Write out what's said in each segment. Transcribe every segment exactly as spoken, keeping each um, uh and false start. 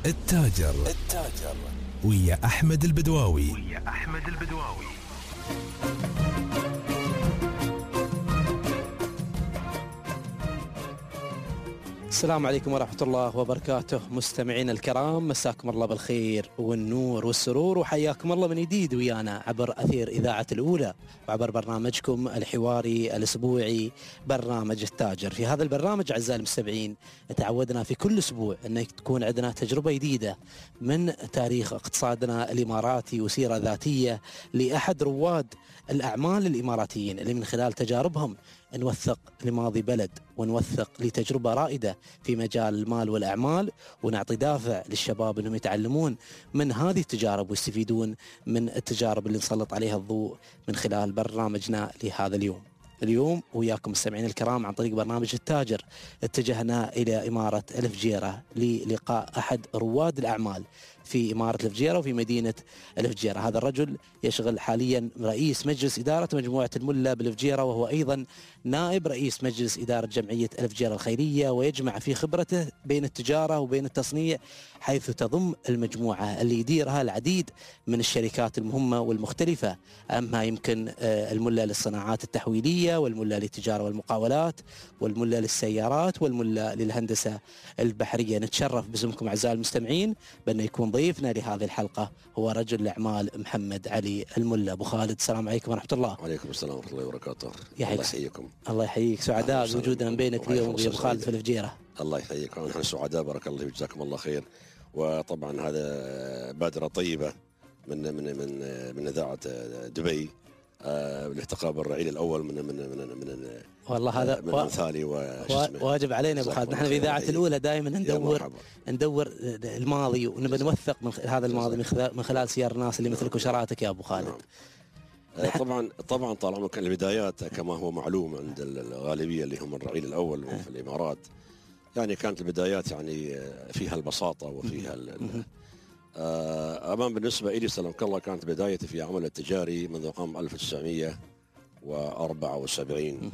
التاجر التاجر ويا أحمد البدواوي ويا أحمد البدواوي. السلام عليكم ورحمة الله وبركاته مستمعين الكرام، مساكم الله بالخير والنور والسرور، وحياكم الله من جديد ويانا عبر أثير إذاعة الأولى وعبر برنامجكم الحواري الأسبوعي برنامج التاجر. في هذا البرنامج أعزائي المستمعين تعودنا في كل أسبوع أن تكون عندنا تجربة جديدة من تاريخ اقتصادنا الإماراتي وسيرة ذاتية لأحد رواد الأعمال الإماراتيين اللي من خلال تجاربهم نوثق لماضي بلد ونوثق لتجربة رائدة في مجال المال والأعمال، ونعطي دافع للشباب أنهم يتعلمون من هذه التجارب ويستفيدون من التجارب اللي نسلط عليها الضوء من خلال برنامجنا لهذا اليوم. اليوم وياكم مستمعين الكرام عن طريق برنامج التاجر اتجهنا إلى إمارة الفجيرة للقاء أحد رواد الأعمال في إمارة الفجيرة وفي مدينة الفجيرة. هذا الرجل يشغل حاليا رئيس مجلس إدارة مجموعة الملا بالفجيرة، وهو أيضا نائب رئيس مجلس إدارة جمعية الفجيرة الخيرية، ويجمع في خبرته بين التجارة وبين التصنيع، حيث تضم المجموعة اللي يديرها العديد من الشركات المهمة والمختلفة، أما يمكن الملا للصناعات التحويلية، والملا للتجارة والمقاولات، والملا للسيارات، والملا للهندسة البحرية. نتشرف باسمكم أعزائي المستمعين بأن يكون ضيفنا لهذه الحلقة هو رجل الأعمال محمد علي الملا. أبو خالد، السلام عليكم ورحمة الله. وعليكم السلام ورحمة الله وبركاته. الله يحييكم. الله يحييك، سعداء بوجودنا بينك اليوم وبين أبو خالد في الفجيرة. الله يحييك، ونحن سعداء، بارك الله فيك، جزاكم الله خير. وطبعا هذا بادرة طيبة من من من من إذاعة دبي بالاحتقاء بالرعيل الأول من من من من والله هذا من امثالي واجب علينا ابو خالد. نحن في اذاعه الاولى دائما ندور ندور الماضي ونبي نوثق من هذا الماضي من خلال سير الناس اللي مثلك وشراتك يا ابو خالد. نعم. طبعا طبعا طالما كان البدايات كما هو معلوم عند الغالبيه اللي هم الرعيل الاول في الامارات، يعني كانت البدايات يعني فيها البساطه وفيها أمام. بالنسبة إلي سلامك الله، كانت بدايتي في عمل التجاري منذ عام ألف وتسعمئة وأربعة وسبعين.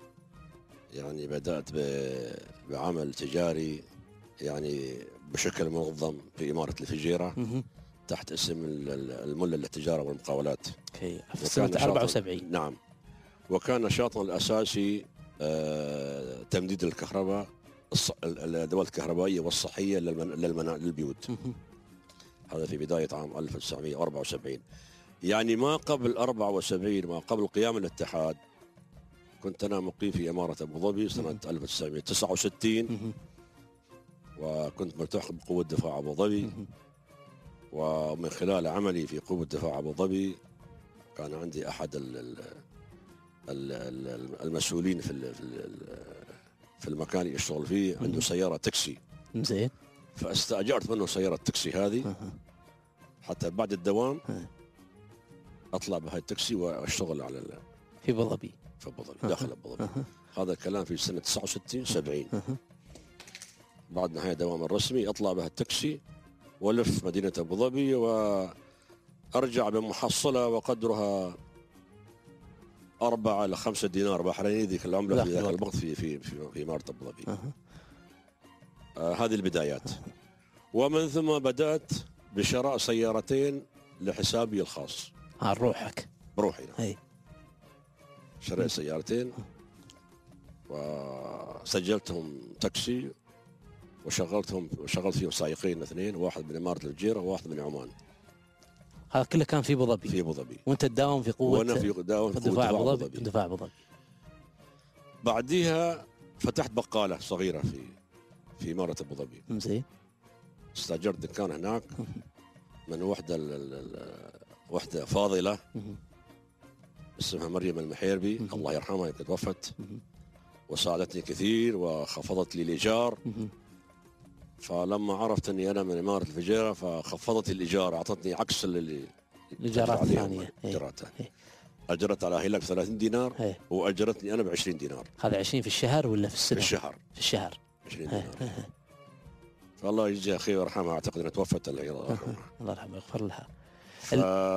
يعني بدأت بعمل تجاري يعني بشكل منظم في إمارة الفجيرة تحت اسم الملا للتجارة والمقاولات في سنة أربعة وسبعين. نعم. وكان نشاطنا الأساسي تمديد الكهرباء، الأدوات الكهربائية والصحية للبيوت. هذا في بداية عام ألف وتسعمئة وأربعة وسبعين. يعني ما قبل أربعة وسبعين، ما قبل قيام الاتحاد، كنت أنا مقيم في إمارة أبو ظبي سنة ألف وتسعمئة وتسعة وستين، وكنت ملتحق بقوة دفاع أبو ظبي. ومن خلال عملي في قوة دفاع أبو ظبي كان عندي أحد المسؤولين في في المكان اللي أشتغل فيه عنده سيارة تاكسي. زين. فاستأجرت منه سيارة التاكسي هذه حتى بعد الدوام أطلع بهاي التاكسي وأشتغل على في أبو ظبي في أبو ظبي داخل أبو ظبي. هذا الكلام في سنة تسعة وستين سبعين. بعد نهاية دوام الرسمي أطلع بها التاكسي ولف مدينة أبو ظبي وأرجع بمحصلة وقدرها أربعة إلى خمسة دينار بحريني، ذيك العملة في ذاك الوقت في في في, في إمارة أبو ظبي. آه هذه البدايات. ومن ثم بدأت بشراء سيارتين لحسابي الخاص. ها روحك؟ بروحي. هي. شريت سيارتين وسجلتهم تاكسي وشغلتهم وشغلت فيهم سائقين اثنين، واحد من إمارة الفجيرة وواحد من عمان. هذا كله كان في أبو ظبي؟ في أبو ظبي. وأنت تداوم في قوة؟ وأنا في داوم في دفاع أبو ظبي. دفاع أبو ظبي. بعديها فتحت بقالة صغيرة في في إمارة أبو ظبي. زين. استأجرت دكان هناك من وحدة وحدة فاضلة اسمها مريم المحيربي، الله يرحمها، يمكن توفت، وساعدتني كثير وخفضت لي الإيجار. فلما عرفت أني أنا من إمارة الفجيرة فخفضت الإيجار، أعطتني عكس اللي الإيجارات الثانية. أجرت على هيلاك ثلاثين دينار هي. وأجرتني أنا بعشرين دينار. هذا عشرين في الشهر ولا في السنة؟ في الشهر. في الشهر عشرين دينار. فالله يجزيها خير ويرحمها، أعتقد أنها توفت الله يرحمها. الله يرحمها ويغفر لها. ف...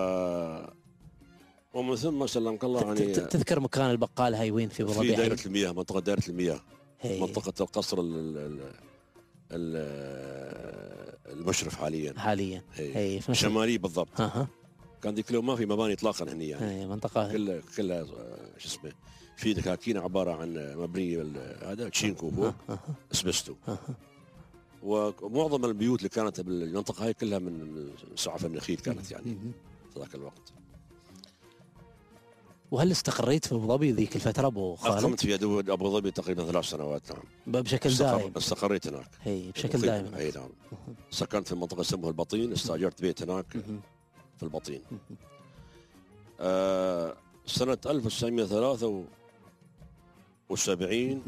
ومن ثم سلمك الله يعني تذكر مكان البقالة هاي وين في أبو ظبي؟ في دائرة المياه، منطقة دائرة المياه، هي. منطقة القصر ال ال ال المشرف حاليا حاليا إيه. اي في شمالي بالضبط. اها كان ذيك اليوم ما في مباني اطلاقا هني يعني اي منطقه كلها كلها آه، شو اسمه في دكاكين عباره عن مبنيه بال- هذا تشينكو فوق أها. اسبستو. أها. ومعظم البيوت اللي كانت بالمنطقه هاي كلها من سعف النخيل كانت يعني مهم. في ذاك الوقت. وهل استقريت في ابو ظبي ذيك الفتره ابو خالد؟ اقمت في أدو- ابو ظبي تقريبا ثلاث سنوات نعم. بشكل استقر... دائم استقريت هناك اي بشكل مقيم- دائم اي نعم. سكنت في منطقه اسمها البطين، استاجرت بيت هناك مهم. في البطين. آه سنه ألف وتسعمئة وثلاثة وسبعين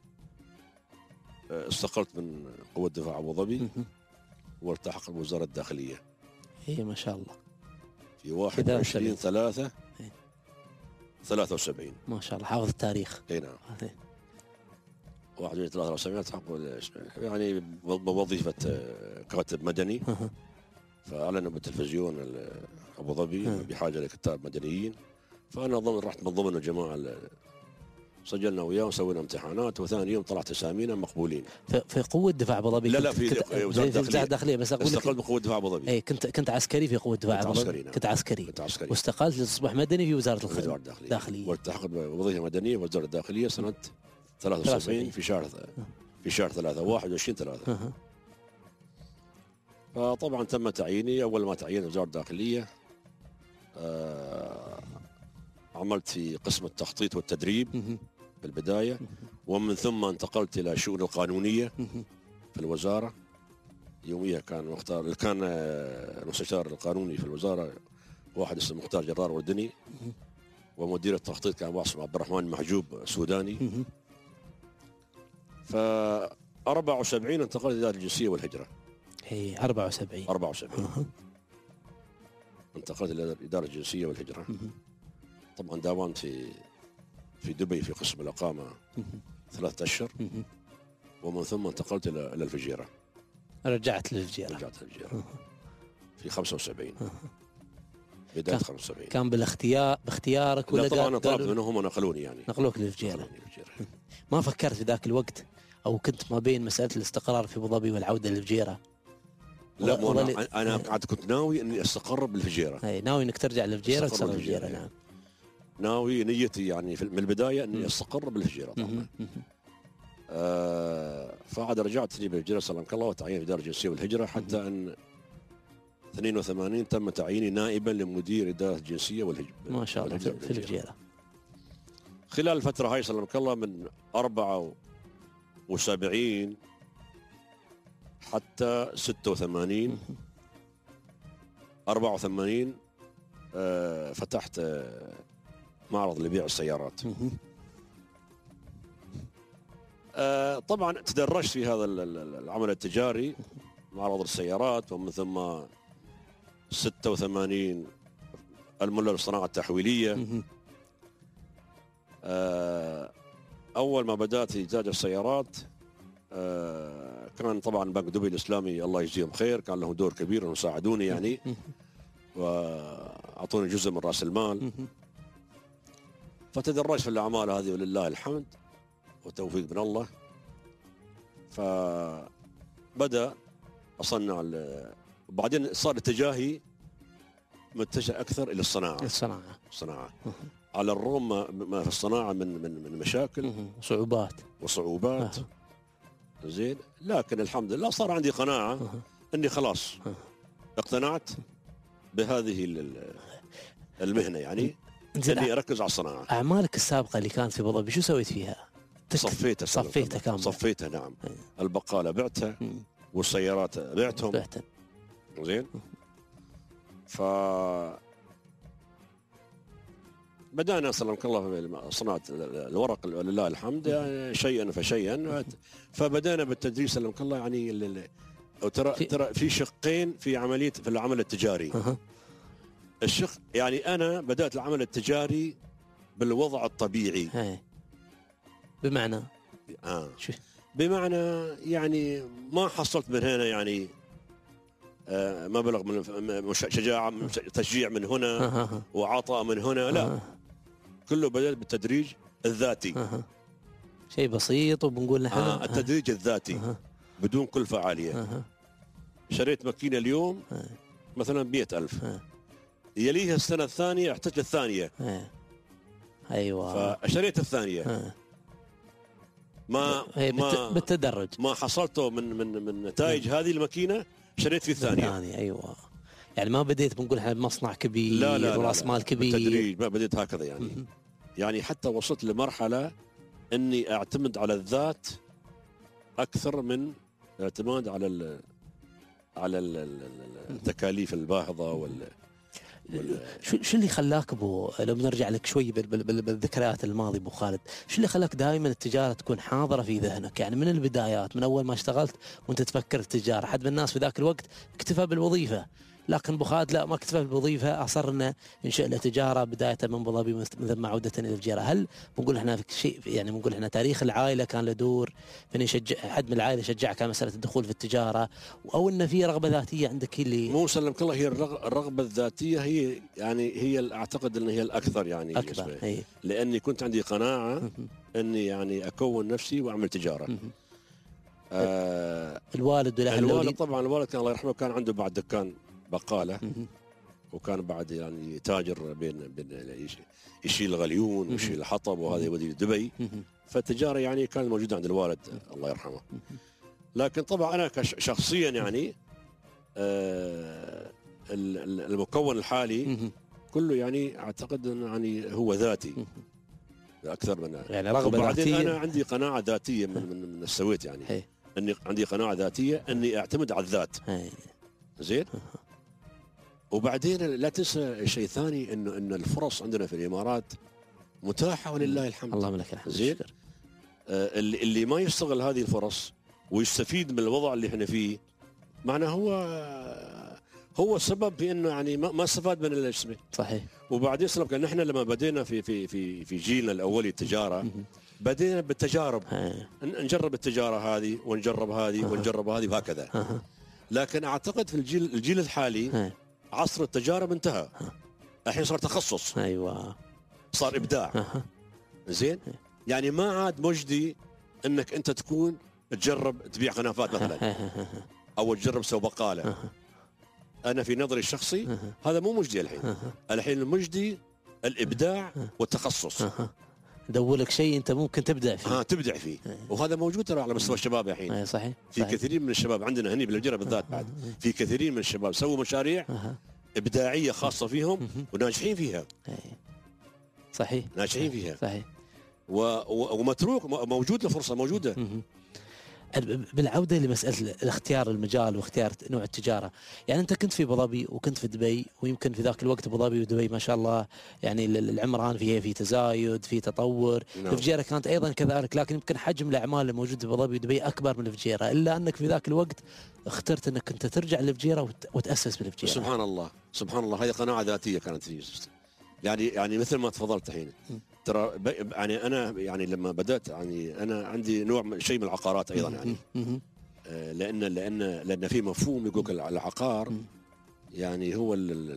آه استقلت من قوه دفاع ابو ظبي مهم. والتحق بوزاره الداخليه اي ما شاء الله في واحد وعشرين ثلاثة إيه. ثلاثة وسبعين. ما شاء الله حافظ التاريخ. اي نعم. إيه. واحد وعشرين ثلاثة وسبعين التحق يعني بوظيفه آه، كاتب مدني. أها. فاعلنوا بالتلفزيون ال- ابو ظبي مم. بحاجه لكتاب مدنيين. فانا ضمن رحت من ضمن الجماعه اللي سجلنا وياهم وسوينا امتحانات وثاني يوم طلعت اسامينا مقبولين. في في قوه دفاع ابو ظبي لا كنت- لا في كنت- وزارة في الداخلية. وزاره الداخليه بس اقول استقلت لك من قوه دفاع ابو ظبي. اي كنت كنت عسكري في قوه دفاع كنت ابو عسكري، ظبي نعم. كنت عسكري كنت عسكري واستقلت لتصبح مدني في وزاره في وزاره الخدمه الداخليه. داخليه. والتحقت بوظيفه مدنيه في وزاره الداخليه سنه ثلاثة وسبعين في شهر في شهر ثلاثة واحد وعشرين ثلاثة. أها. فطبعا تم تعييني. اول ما تعينت وزاره الداخليه آه عملت في قسم التخطيط والتدريب مهم. في البدايه، ومن ثم انتقلت الى الشؤون القانونيه مهم. في الوزاره. يوميها كان مختار كان آه، المستشار القانوني في الوزاره واحد اسمه مختار جرار وردني، ومدير التخطيط كان واحد اسمه عبد الرحمن محجوب سوداني. مهم. ف أربعة وسبعين انتقلت الى الجنسيه والهجره. اي أربعة وسبعين. أربعة وسبعين أها. انتقلت الى اداره الجنسيه والهجره. مهم. طبعا داومت في في دبي في قسم الاقامه مهم. ثلاثة اشهر، مهم. ومن ثم انتقلت الى الى الفجيره. رجعت للفجيره. رجعت الفجيره في خمسة وسبعين بدايه كان- خمسة وسبعين. كان بالاختيار باختيارك ولا لا طبعا قال- انا طلبت قالوا- منهم ونقلوني يعني. نقلوك للفجيره؟ نقلوني الفجيره. ما فكرت في ذاك الوقت او كنت ما بين مساله الاستقرار في ابو ظبي والعوده للفجيره؟ لا وظ- مو وظل- انا انا قعدت كنت ناوي اني استقر بالفجيره. اي ناوي انك ترجع للفجيره استقر وتصير بالفجيرة، الفجيره. يعني. نعم. ناوي نيتي يعني في- من البدايه اني مم. استقر بالفجيره طبعا. مهم. مهم. آه فعاد رجعت لي بالهجره سلمك الله وتعيين في اداره الجنسيه والهجره حتى ان اثنين وثمانين تم تعييني نائبا لمدير اداره الجنسيه والهجره. ما شاء الله في في الفجيره. خلال الفتره هاي سلمك الله من أربعة وسبعين حتى ستة وثمانين مهم. أربعة وثمانين آه فتحت آه معرض لبيع السيارات. مهم. آه طبعا تدرجت في هذا ال- ال- العمل التجاري معرض السيارات، ومن ثم ستة وثمانين المولى للصناعه التحويليه. مهم. آه اول ما بدات في انتاج السيارات آه كان طبعا بنك دبي الاسلامي الله يجزيهم خير كان لهم دور كبير انهم ساعدوني يعني مهم. واعطوني جزء من راس المال. مهم. فتدرجت في الاعمال هذه ولله الحمد وتوفيق من الله. فبدا اصنع ال- وبعدين صار اتجاهي متجه اكثر الى الصناعه. الصناعه. الصناعه على الرغم ما- ما في الصناعه من من من مشاكل مهم. صعوبات. وصعوبات أها. زين، لكن الحمد لله صار عندي قناعه أها. اني خلاص أها. اقتنعت بهذه ال- المهنه يعني انزين اني اركز على الصناعه. اعمالك السابقه اللي كانت في ابو ظبي شو سويت فيها؟ تك- صفيتها صفيتها كامله. صفيتها نعم. أي. البقاله بعتها مم. والسيارات بعتهم بعتها. زين. ف بدأنا سلمك الله في صناعة الورق لله الحمد يعني شيئا فشيئا. فبدأنا بالتدريس سلمك الله يعني ال- ال- أو ترى في- ترى في شقين في عملية في العمل التجاري. أها. الشق يعني أنا بدأت العمل التجاري بالوضع الطبيعي. هاي. بمعنى آه. شو؟ بمعنى يعني ما حصلت من هنا يعني آه، مبلغ من مش- شجاعة من تشجيع من هنا أها. أها. وعطاء من هنا لا، أها. كله بدأ بالتدريج الذاتي. أها. شيء بسيط وبنقول نحن آه التدريج الذاتي أها. بدون كلفة عالية. أها. شريت ماكينة اليوم مثلا مئة ألف، يليها السنة الثانية احتاج للثانية، أيوة، فشريت الثانية، ما ما بالتدرج ما حصلته من من من نتائج هذه الماكينة شريت في الثانية. الثانية أيوة، يعني ما بديت بنقول احنا بمصنع كبير لا لا وراس مال كبير، بالتدريج، ما بديت هكذا يعني. يعني حتى وصلت لمرحلة اني اعتمد على الذات اكثر من الاعتماد على ال على ال التكاليف الباهظة وال شو شو اللي خلاك ابو، لو بنرجع لك شوي بالذكريات الماضي ابو خالد، شو اللي خلاك دائما التجاره تكون حاضره في ذهنك؟ يعني من البدايات، من اول ما اشتغلت وانت تفكر التجاره. حد من الناس في ذاك الوقت اكتفى بالوظيفه، لكن ابو خالد لا، ما اكتفى بالوظيفه، اصر انه ينشئ له تجاره بدايه من ابو ظبي ثم عوده الى الفجيره. هل بنقول احنا في شيء، يعني بنقول احنا تاريخ العائله كان له دور في يشجع حد من العائله شجعك على مساله الدخول في التجاره، او انه في رغبه ذاتيه عندك هي اللي مو سلمك الله؟ هي الرغبه الذاتيه هي يعني هي اعتقد ان هي الاكثر يعني اكبر، هي. لاني كنت عندي قناعه اني يعني اكون نفسي واعمل تجاره. آه الوالد والاهل، الوالد طبعا الوالد كان الله يرحمه كان عنده بعد دكان بقاله، وكان بعد يعني تاجر بين بين يشيل الغليون ويشيل الحطب وهذا يودي دبي، فالتجاره يعني كانت موجوده عند الوالد الله يرحمه. لكن طبعا انا شخصيا يعني آه المكون الحالي كله يعني اعتقد انه يعني هو ذاتي اكثر من يعني رغبه وبعدين ذاتيه. انا عندي قناعه ذاتيه من من, من السويت يعني هي. اني عندي قناعه ذاتيه اني اعتمد على الذات. هي. زين. وبعدين لا تنسى شيء ثاني، انه ان الفرص عندنا في الامارات متاحه ولله الحمد. اللهم لك الحمد. زين. آه اللي, اللي ما يستغل هذه الفرص ويستفيد من الوضع اللي احنا فيه، معناه هو هو السبب في انه يعني ما استفاد من الاسم. صحيح. وبعدين سلمك ان احنا لما بدينا في في في في جيلنا الاولي التجاره، بدينا بالتجارب، نجرب التجاره هذه ونجرب هذه ونجرب هذه وهكذا. لكن اعتقد في الجيل الجيل الحالي عصر التجارب انتهى، الحين صار تخصص. ايوه، صار ابداع. زين. يعني ما عاد مجدي انك انت تكون تجرب تبيع قنافات مثلا او تجرب سوى بقاله. انا في نظري الشخصي هذا مو مجدي الحين. الحين المجدي الابداع والتخصص. دور لك شيء انت ممكن تبدع فيه. ها تبدع فيه. وهذا موجود ترى على مستوى الشباب الحين. اي صحيح. في صحيح. كثيرين من الشباب عندنا هني بالفجيره بالذات بعد في كثيرين من الشباب سووا مشاريع ابداعيه خاصه فيهم وناجحين فيها. صحيح. ناجحين فيها. صحيح. و... ومتروك موجود له فرصه موجوده. بالعوده لمساله الاختيار المجال واختيار نوع التجاره، يعني انت كنت في ابو ظبي وكنت في دبي، ويمكن في ذاك الوقت ابو ظبي ودبي ما شاء الله يعني العمران فيها في تزايد في تطور. نعم. الفجيره كانت ايضا كذلك، لكن يمكن حجم الاعمال الموجوده في ابو ظبي ودبي اكبر من الفجيره، الا انك في ذاك الوقت اخترت انك انت ترجع للفجيره وت... وتاسس بالفجيره. سبحان الله سبحان الله، هذه قناعه ذاتيه كانت في يعني يعني مثل ما تفضلت الحين. ترى يعني انا يعني لما بدات يعني انا عندي نوع من شيء من العقارات ايضا يعني آه لان لان لان في مفهوم يقول العقار يعني هو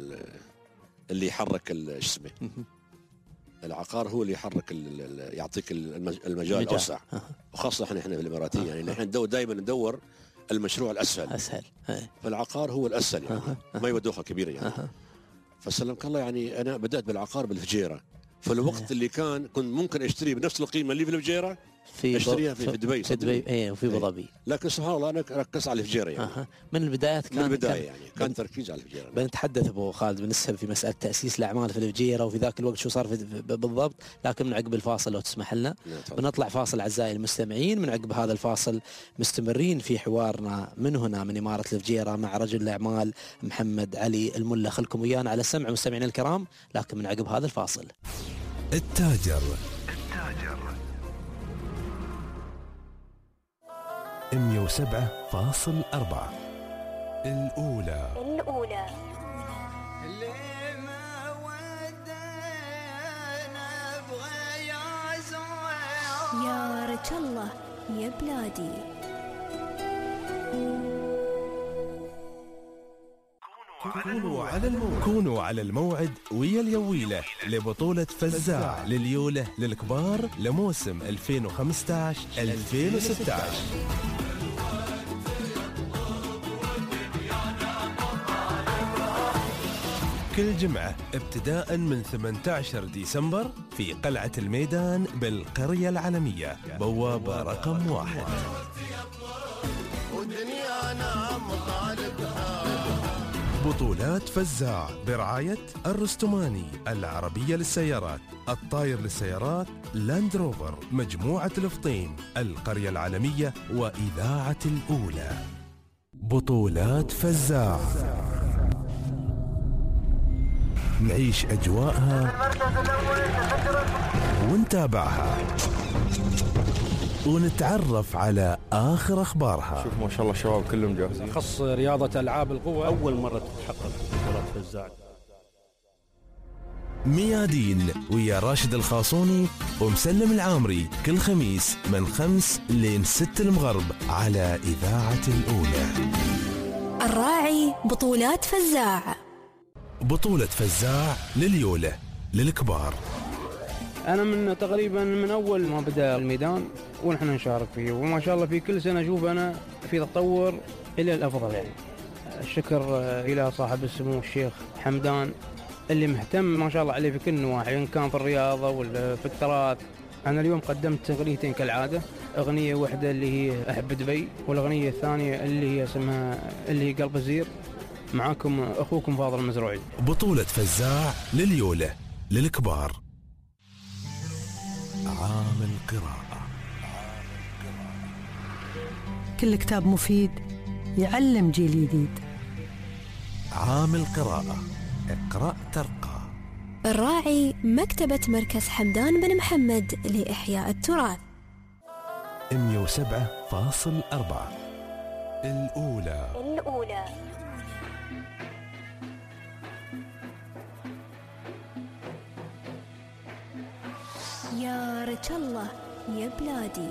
اللي يحرك ايش اسمه العقار هو اللي يحرك يعطيك المجال الاوسع، وخاصه احنا احنا في الاماراتيه يعني نحن ندور دائما ندور المشروع الاسهل اسهل. فالعقار هو الاسهل يعني ما يودوخه كبيره يعني. فسلمك الله يعني انا بدات بالعقار بالفجيره، فالوقت اللي كان كنت ممكن اشتري بنفس القيمه اللي في الفجيره في اشتريها في, في دبي في دبي ايه وفي ابو ظبي. لكن سبحان الله انا ركزت على الفجيره يعني. أه. من البدايات كان من البدايه يعني كان تركيز على الفجيره. بنتحدث ابو خالد بنسهب في مساله تاسيس الاعمال في الفجيره وفي ذاك الوقت شو صار في بالضبط، لكن من عقب الفاصل لو تسمح لنا بنطلع فاصل اعزائي المستمعين. من عقب هذا الفاصل مستمرين في حوارنا من هنا من اماره الفجيره مع رجل الاعمال محمد علي الملا. خلكم ويانا على السمع مستمعينا الكرام، لكن من عقب هذا الفاصل. التاجر التاجر مية وسبعة فاصل أربعة الأولى الأولى يا رجل الله يا بلادي. كونوا على الموعد كونوا على الموعد ويا اليويلة لبطولة فزاع لليولة للكبار لموسم ألفين وخمسة عشر ألفين وستة عشر. كل جمعة ابتداء من ثمانية عشر ديسمبر في قلعة الميدان بالقرية العالمية، بوابة رقم واحد. بطولات فزاع برعاية الرستماني، العربية للسيارات، الطاير للسيارات، لاند روفر، مجموعة الفطين، القرية العالمية، وإذاعة الأولى. بطولات فزاع نعيش أجواءها ونتابعها ونتعرف على آخر أخبارها. شوف ما شاء الله الشباب كلهم جاهزين. خص رياضة ألعاب القوى أول مرة تتحقق بطولات فزاع. ميادين ويا راشد الخاصوني ومسلم العامري كل خميس من خمس لين ست المغرب على إذاعة الأولى. الراعي بطولات فزاع. بطولة فزاع لليولة للكبار. أنا من تقريبا من أول ما بدأ الميدان ونحن نشارك فيه، وما شاء الله في كل سنة أشوف أنا في تطور إلى الأفضل. يعني الشكر إلى صاحب السمو الشيخ حمدان اللي مهتم ما شاء الله عليه في كل النواحي، إن كان في الرياضة ولا في التراث. أنا اليوم قدمت أغنيتين كالعادة، أغنية واحدة اللي هي أحب دبي، والأغنية الثانية اللي هي اسمها اللي هي قلب الزير. معاكم أخوكم فاضل المزروعي. بطولة فزاع لليولة للكبار. عام القراءة. كل كتاب مفيد يعلم جيل جديد. عام القراءة، اقرأ ترقى. الراعي مكتبة مركز حمدان بن محمد لإحياء التراث. مية وسبعة فاصل أربعة الأولى. الأولى. يا رجل الله يا بلادي.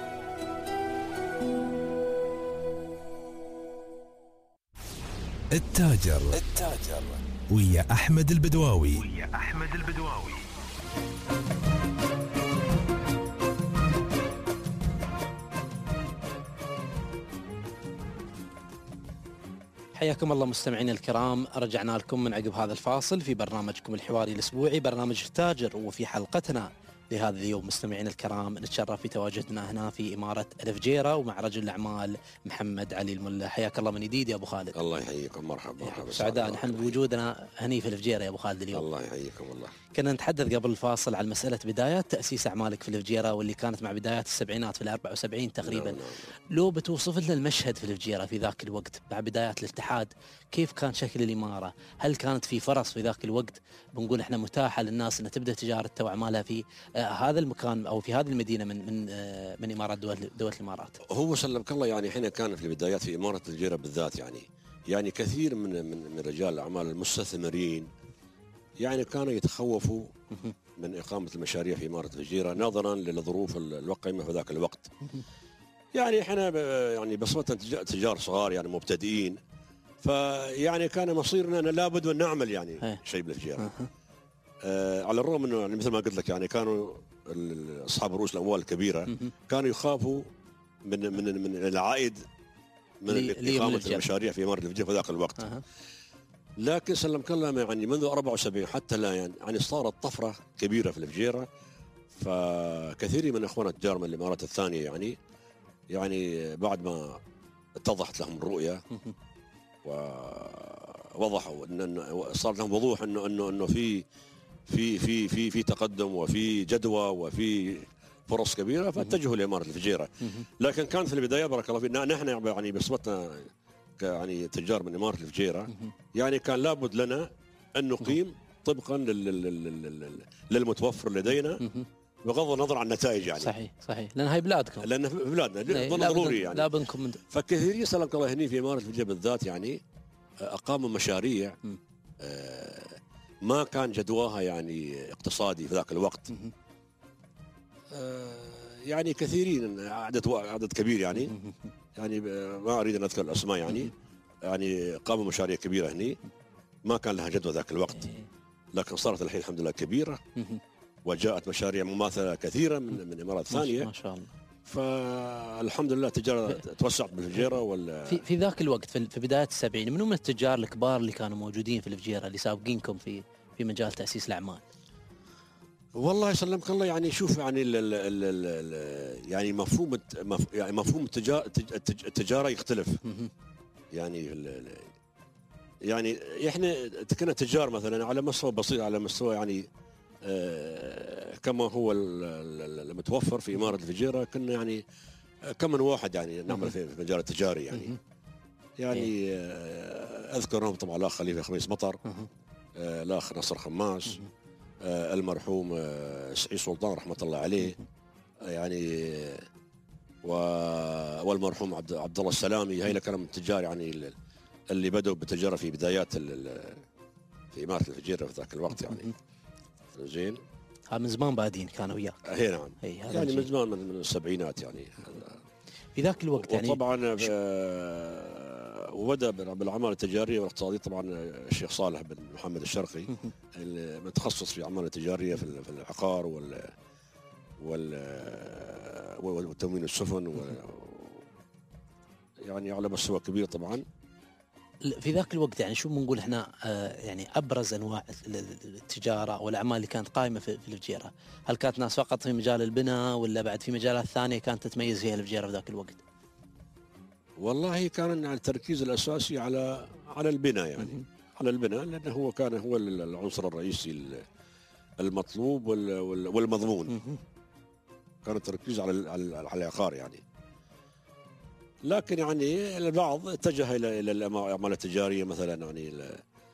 التاجر. التاجر ويا أحمد البدواوي. ويا أحمد البدواوي. حياكم الله مستمعينا الكرام، رجعنا لكم من عقب هذا الفاصل في برنامجكم الحواري الأسبوعي برنامج التاجر. وفي حلقتنا لهذا اليوم مستمعينا الكرام نتشرف بتواجدنا هنا في إمارة الفجيرة ومع رجل الأعمال محمد علي الملا. حياك الله من جديد يا أبو خالد. الله يحييكم. مرحبا مرحبا. سعداء نحن بوجودنا هني في الفجيرة يا أبو خالد اليوم. الله يحييكم والله. كنا نتحدث قبل الفاصل عن مسألة بدايات تأسيس أعمالك في الفجيرة واللي كانت مع بدايات السبعينات في الأربعة وسبعين تقريبا. نعم نعم. لو بتوصف لنا المشهد في الفجيرة في ذاك الوقت مع بدايات الاتحاد، كيف كان شكل الإمارة؟ هل كانت في فرص في ذاك الوقت بنقول احنا متاحة للناس أن تبدأ تجارتها وأعمالها في آه هذا المكان أو في هذه المدينة من من آه من إمارات دول دول الإمارات؟ هو سلمك الله يعني حين كان في البدايات في إمارة الفجيرة بالذات يعني يعني كثير من من, من رجال الأعمال المستثمرين يعني كانوا يتخوفوا من إقامة المشاريع في إمارة الفجيرة نظرا للظروف الواقعة في ذاك الوقت. يعني احنا يعني بصمة تجار صغار يعني مبتدئين، فيعني كان مصيرنا أن لابد أن نعمل يعني شيء بالفجيرة. آه على الرغم أنه يعني مثل ما قلت لك يعني كانوا أصحاب رؤوس الأموال الكبيرة كانوا يخافوا من من من العائد من إقامة المشاريع في إمارة الفجيرة في ذاك الوقت. أه. لكن سلمك الله يعني منذ أربعة وسبعين حتى الآن يعني صارت طفرة كبيرة في الفجيرة، فكثير من إخواننا التجار من الإمارات الثانية يعني يعني بعد ما اتضحت لهم الرؤية ووضحوا ان صار لهم وضوح انه انه انه في في في في في تقدم وفي جدوى وفي فرص كبيره فاتجهوا لإمارة الفجيرة. لكن كان في البدايه بارك الله فينا نحن يعني بصفتنا يعني تجار من إمارة الفجيرة يعني كان لابد لنا ان نقيم طبقا للمتوفر لدينا بغض النظر عن النتائج يعني. صحيح صحيح لان هاي بلادكم. لان في بلادنا ضروري يعني. لا بنكم من فكثيرين سلمك الله هني في إمارة الفجيرة بالذات يعني اقاموا مشاريع آه ما كان جدواها يعني اقتصادي في ذاك الوقت. آه يعني كثيرين عدد عدد كبير يعني يعني ما اريد ان اذكر الاسماء يعني يعني قاموا مشاريع كبيره هني ما كان لها جدوى ذاك الوقت، لكن صارت الحين الحمد لله كبيره وجاءت مشاريع مماثله كثيره من من امارات ثانيه ما شاء الله. فالحمد لله التجاره توسعت بالفجيره. ولا في في ذاك الوقت في في بدايه السبعين منو من التجار الكبار اللي كانوا موجودين في الفجيره اللي سابقينكم في في مجال تاسيس الاعمال؟ والله يسلمك الله، يعني شوف يعني ال ال ال ال يعني مفهوم الت- مف- يعني مفهوم التجاره التجاره يختلف. يعني ال- ال- يعني احنا كنا تجار مثلا على مستوى بسيط، على مستوى يعني آه، كما هو ال- ال- المتوفر في اماره الفجيره، كنا يعني آه، كم من واحد يعني نعمل في في المجال التجاري يعني. يعني آه، اذكرهم طبعا الاخ خليفه خميس مطر، آه، الاخ نصر خماس، آه، المرحوم آه، سعيد سلطان رحمه الله عليه، آه، يعني آه، و- والمرحوم عبد عبد الله السلامي. هاي كانوا من التجار يعني ال- اللي بدأوا بالتجاره في بدايات ال- ال- في اماره الفجيره في ذاك الوقت يعني. زين. ها من زمان بادين كانوا وياك. هي نعم. اي هذا يعني من الجيل. زمان من, من السبعينات يعني. في ذاك الوقت يعني وطبعا آه، وبدا بالاعمال التجاريه والاقتصاديه طبعا الشيخ صالح بن محمد الشرقي المتخصص في اعمال التجاريه في ال- في العقار وال وال وتموين السفن و يعني على مستوى كبير طبعا. في ذاك الوقت يعني شو بنقول احنا آه، يعني ابرز انواع ال- ال- التجاره والاعمال اللي كانت قائمه في في الفجيره؟ هل كانت ناس فقط في مجال البناء ولا بعد في مجالات ثانيه كانت تتميز فيها الفجيره في ذاك الوقت؟ والله كان التركيز الاساسي على على البناء يعني. على البناء لانه هو كان هو العنصر الرئيسي المطلوب وال- وال- والمضمون. كان التركيز على ال- على على العقار يعني. لكن يعني البعض اتجه الى الى الاعمال التجاريه مثلا يعني ال-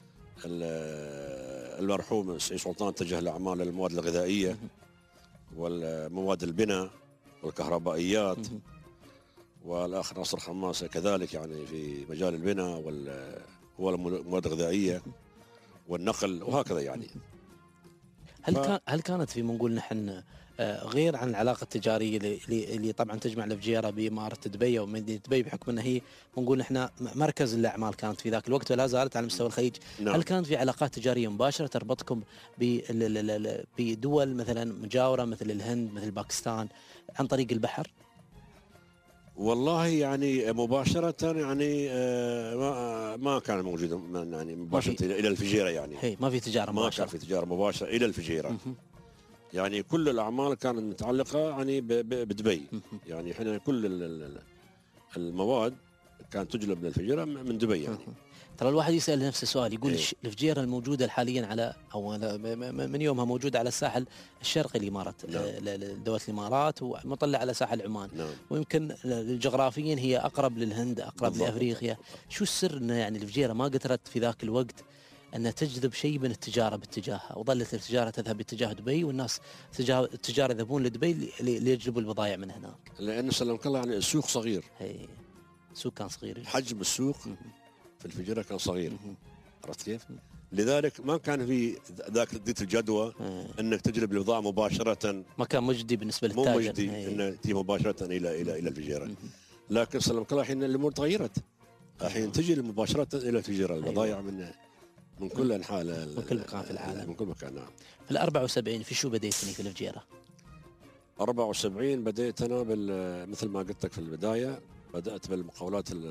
ال- المرحوم سعيد سلطان اتجه لاعمال المواد الغذائيه والمواد البناء والكهربائيات، والاخ ناصر خماسه كذلك يعني في مجال البناء وال والمواد الغذائيه والنقل وهكذا يعني. هل ف- كان هل كانت في بنقول نحن آه، غير عن العلاقه التجاريه اللي, اللي اللي طبعا تجمع الفجيره باماره دبي او مدينه دبي بحكم انها هي بنقول نحن م- مركز الاعمال كانت في ذاك الوقت ولا زالت على مستوى الخليج. نعم. هل كانت في علاقات تجاريه مباشره تربطكم بال- ال- ال- ال- بدول مثلا مجاوره مثل الهند مثل باكستان عن طريق البحر؟ والله يعني مباشرة يعني آه، ما ما كان موجود م- يعني مباشرة في- إلى إلى الفجيرة يعني. هي ما في تجاره ما كان مباشره. في تجارة مباشرة إلى الفجيرة. يعني كل الأعمال كانت متعلقة يعني ب- ب- بدبي. يعني احنا كل ال- ال- المواد كانت تجلب من الفجيرة م- من دبي يعني. ترى الواحد يسال نفس السؤال يقول إيه. الش- الفجيره الموجوده حاليا على او م- م- من يومها موجوده على الساحل الشرقي الامارات نعم. آه، ل- ل- دوله الامارات ومطلع على ساحل عمان. نعم. ويمكن جغرافيا هي اقرب للهند اقرب بالضبط. لافريقيا. شو السر انه يعني الفجيره ما قدرت في ذاك الوقت انها تجذب شيء من التجاره باتجاهها وظلت التجاره تذهب باتجاه دبي والناس تجاه التجار يذهبون لدبي ل- ليجلبوا البضائع من هناك. لأن سلمك الله يعني السوق صغير. هي سوق كان صغير. حجم السوق في الفجيرة كان صغير. عرفت كيف؟ لذلك ما كان في ذاك ذيك الجدوى إيه. انك تجلب البضاعه مباشره. ما كان مجدي بالنسبه مو للتاجر. مجدي هي. انه تجي مباشره الى الى الى الفجيره. لكن سلمك الله الحين الامور تغيرت. الحين تجي مباشره الى الفجيره البضائع من من كل انحاء من كل مكان في العالم. من كل مكان. نعم. في ال أربعة وسبعين في شو بديتني في الفجيره؟ أربعة وسبعين بديت انا بال مثل ما قلت لك في البدايه، بدات بالمقاولات ال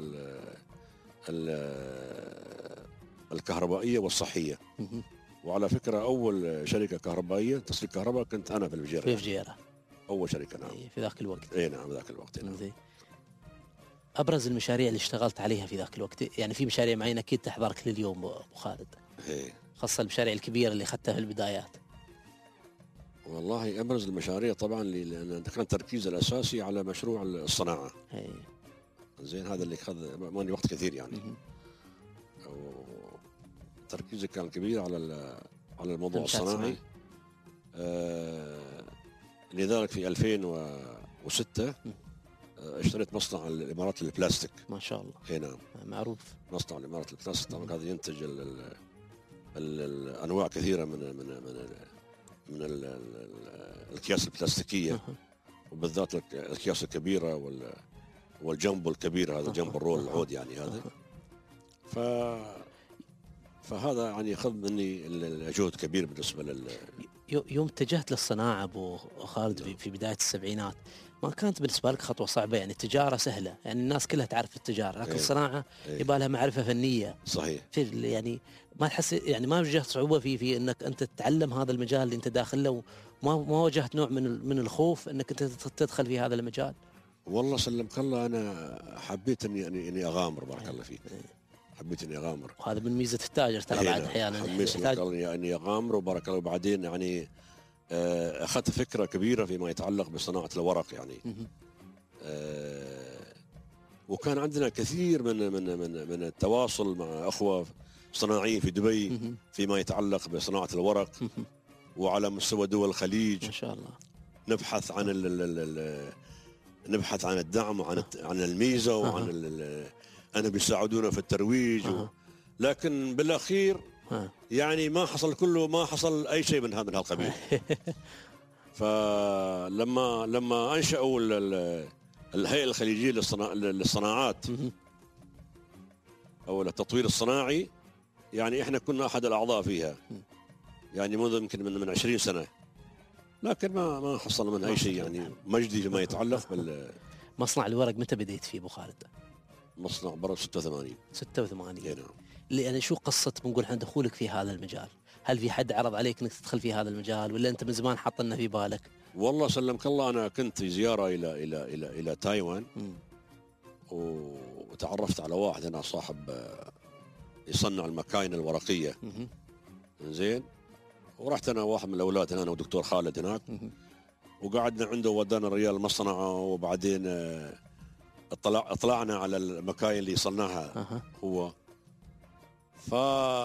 ال الكهربائيه والصحيه. وعلى فكره اول شركه كهربائيه تصليح كهرباء كنت انا في الفجيره. في الفجيره. اول شركه. نعم. في ذاك الوقت. اي نعم ذاك الوقت. نعم. زين. ابرز المشاريع اللي اشتغلت عليها في ذاك الوقت، يعني في مشاريع معينه اكيد تحضرك لليوم ابو خالد، إيه. خاصه المشاريع الكبيره اللي اخذتها في البدايات. والله ابرز المشاريع طبعا اللي- لان كان التركيز الاساسي على مشروع الصناعه. هي. زين هذا اللي اخذ مني وقت كثير يعني. تركيزي كان كبير على ال- على الموضوع إنشاء الصناعي. صناعي. آه لذلك في ألفين وستة آه اشتريت مصنع الامارات للبلاستيك. ما شاء الله. اي نعم. معروف. مصنع الامارات للبلاستيك طبعا هذا ينتج ال ال ال الانواع كثيره من من من من ال ال الاكياس البلاستيكيه، وبالذات الك- الاكياس الكبيره وال والجنبو الكبير هذا جنب الرول العود يعني هذا. ف فهذا يعني اخذ مني ال- الجهد كبير بالنسبه لل يو- يوم اتجهت للصناعه ابو خالد في- في بدايه السبعينات، ما كانت بالنسبه لك خطوه صعبه؟ يعني التجاره سهله، يعني الناس كلها تعرف التجاره، لكن إيه. الصناعه إيه. يبقى لها معرفه فنيه. صحيح. في ال- يعني ما تحس يعني ما واجهت صعوبه في في انك انت تتعلم هذا المجال اللي انت داخل له، وما ما واجهت نوع من ال- من الخوف انك انت تدخل في هذا المجال؟ والله سلمك الله انا حبيت اني اني, إني اغامر، بارك الله فيك. حبيت اني اغامر، وهذا من ميزه التاجر ترى بعد احيانا حمسني يحتاج. الله اني اغامر وبارك الله. وبعدين يعني آه، اخذت فكره كبيره فيما يتعلق بصناعه الورق يعني. مهم. آه، وكان عندنا كثير من من من من التواصل مع اخوه صناعيين في دبي مهم. فيما يتعلق بصناعه الورق، مهم. وعلى مستوى دول الخليج ما شاء الله. نبحث عن ال ال ال ال نبحث عن الدعم وعن الت- عن الميزه وعن أها. ال- ال- أنا بيساعدونا في الترويج و... أها. لكن بالاخير ها. يعني ما حصل كله، ما حصل اي شيء من هذا من هالقبيل. فلما لما انشأوا ال- ال- الهيئه الخليجيه للصنا... للصناعات مهم. او التطوير الصناعي، يعني احنا كنا احد الاعضاء فيها، م. يعني منذ يمكن من من عشرين سنه، لكن ما ما حصل من اي شيء يعني مجدي فيما يتعلق مصنع الورق متى بديت فيه ابو خالد؟ بالمصنع برا ستة وثمانين. ستة وثمانين. اي نعم. اللي يعني شو قصه بنقول عن دخولك في هذا المجال؟ هل في حد عرض عليك انك تدخل في هذا المجال ولا انت من زمان حاط لنا في بالك؟ والله سلمك الله انا كنت في زياره الى الى الى الى تايوان، مم. وتعرفت على واحد هنا صاحب آه، يصنع المكاين الورقيه. مهم. زين. ورحت انا واحد من الاولاد هنا، انا ودكتور خالد هناك، مهم. وقعدنا عنده ودانا الريال المصنع، وبعدين آه، اطلع اطلعنا على المكاين اللي يصنعها اها. هو. ف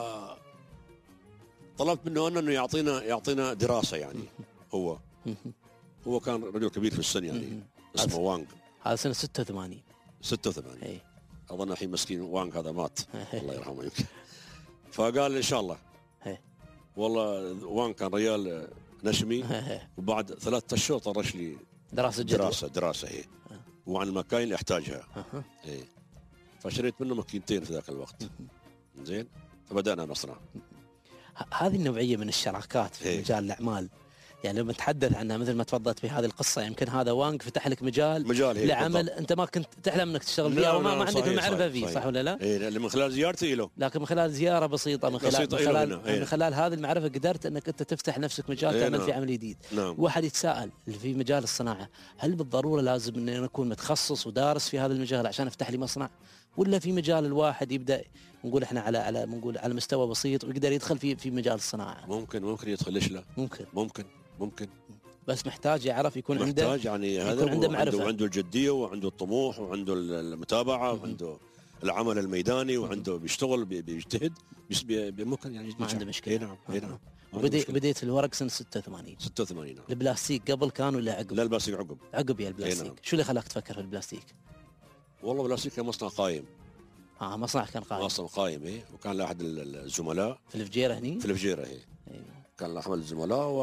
طلبت منه انه يعطينا يعطينا دراسه يعني. هو مهم. هو كان رجل كبير في السن يعني، مهم. اسمه وانغ. هذا سنه ستة وثمانين. ستة وثمانين. اي. اظن الحين مسكين وانغ هذا مات الله يرحمه يمكن. فقال ان شاء الله. إيه. والله وانغ كان ريال نشمي، وبعد ثلاثة اشهر طرش لي دراسه جدوى. دراسه دراسه هي وعن المكاين اللي احتاجها. أها. ايه. فشريت منه ماكينتين في ذاك الوقت. زين. فبدانا نصنع. ه- هذه النوعيه من الشراكات في إيه. مجال الاعمال، يعني لما نتحدث عنها مثل ما تفضلت في هذه القصه، يمكن هذا وانغ فتح لك مجال مجال هي لعمل بالضبط. انت ما كنت تحلم انك تشتغل لا، فيه او ما, لا، ما عندك صحيح، المعرفه صحيح، فيه، صحيح. صح ولا لا؟ ايه من خلال زيارتي له. لكن من خلال زياره بسيطه، من خلال بسيطة من إله خلال, هنا، إيه. من خلال هذه المعرفه قدرت انك انت تفتح نفسك مجال إيه، تعمل نعم. فيه عمل جديد. نعم. واحد يتساءل اللي في مجال الصناعه، هل بالضروره لازم اني أنا اكون متخصص ودارس في هذا المجال عشان افتح لي مصنع؟ ولا في مجال الواحد يبدا نقول احنا على على نقول على مستوى بسيط ويقدر يدخل في في مجال الصناعه؟ ممكن ممكن يدخل، ليش لا؟ ممكن، ممكن ممكن بس محتاج يعرف يكون عنده محتاج يعني هذا يكون عنده وعنده- معرفة. وعنده الجديه وعنده الطموح وعنده المتابعه وعنده العمل الميداني وعنده بيشتغل بي- بيجتهد، بس بي- بي- ممكن يعني ما عنده مشكله. اي نعم اي نعم. وبدي بديت الورق سنه ستة وثمانين. ستة وثمانين نعم. البلاستيك قبل كان ولا عقب؟ لا البلاستيك عقب. عقب يا البلاستيك. نعم. شو اللي خلاك تفكر في البلاستيك؟ والله البلاستيك كان مصنع قايم. اه مصنع كان قائم مصنع قايم ايه، وكان لاحد ال- ال- الزملاء في الفجيره هني. في الفجيره هي. ايوه. كان لاحد الزملاء و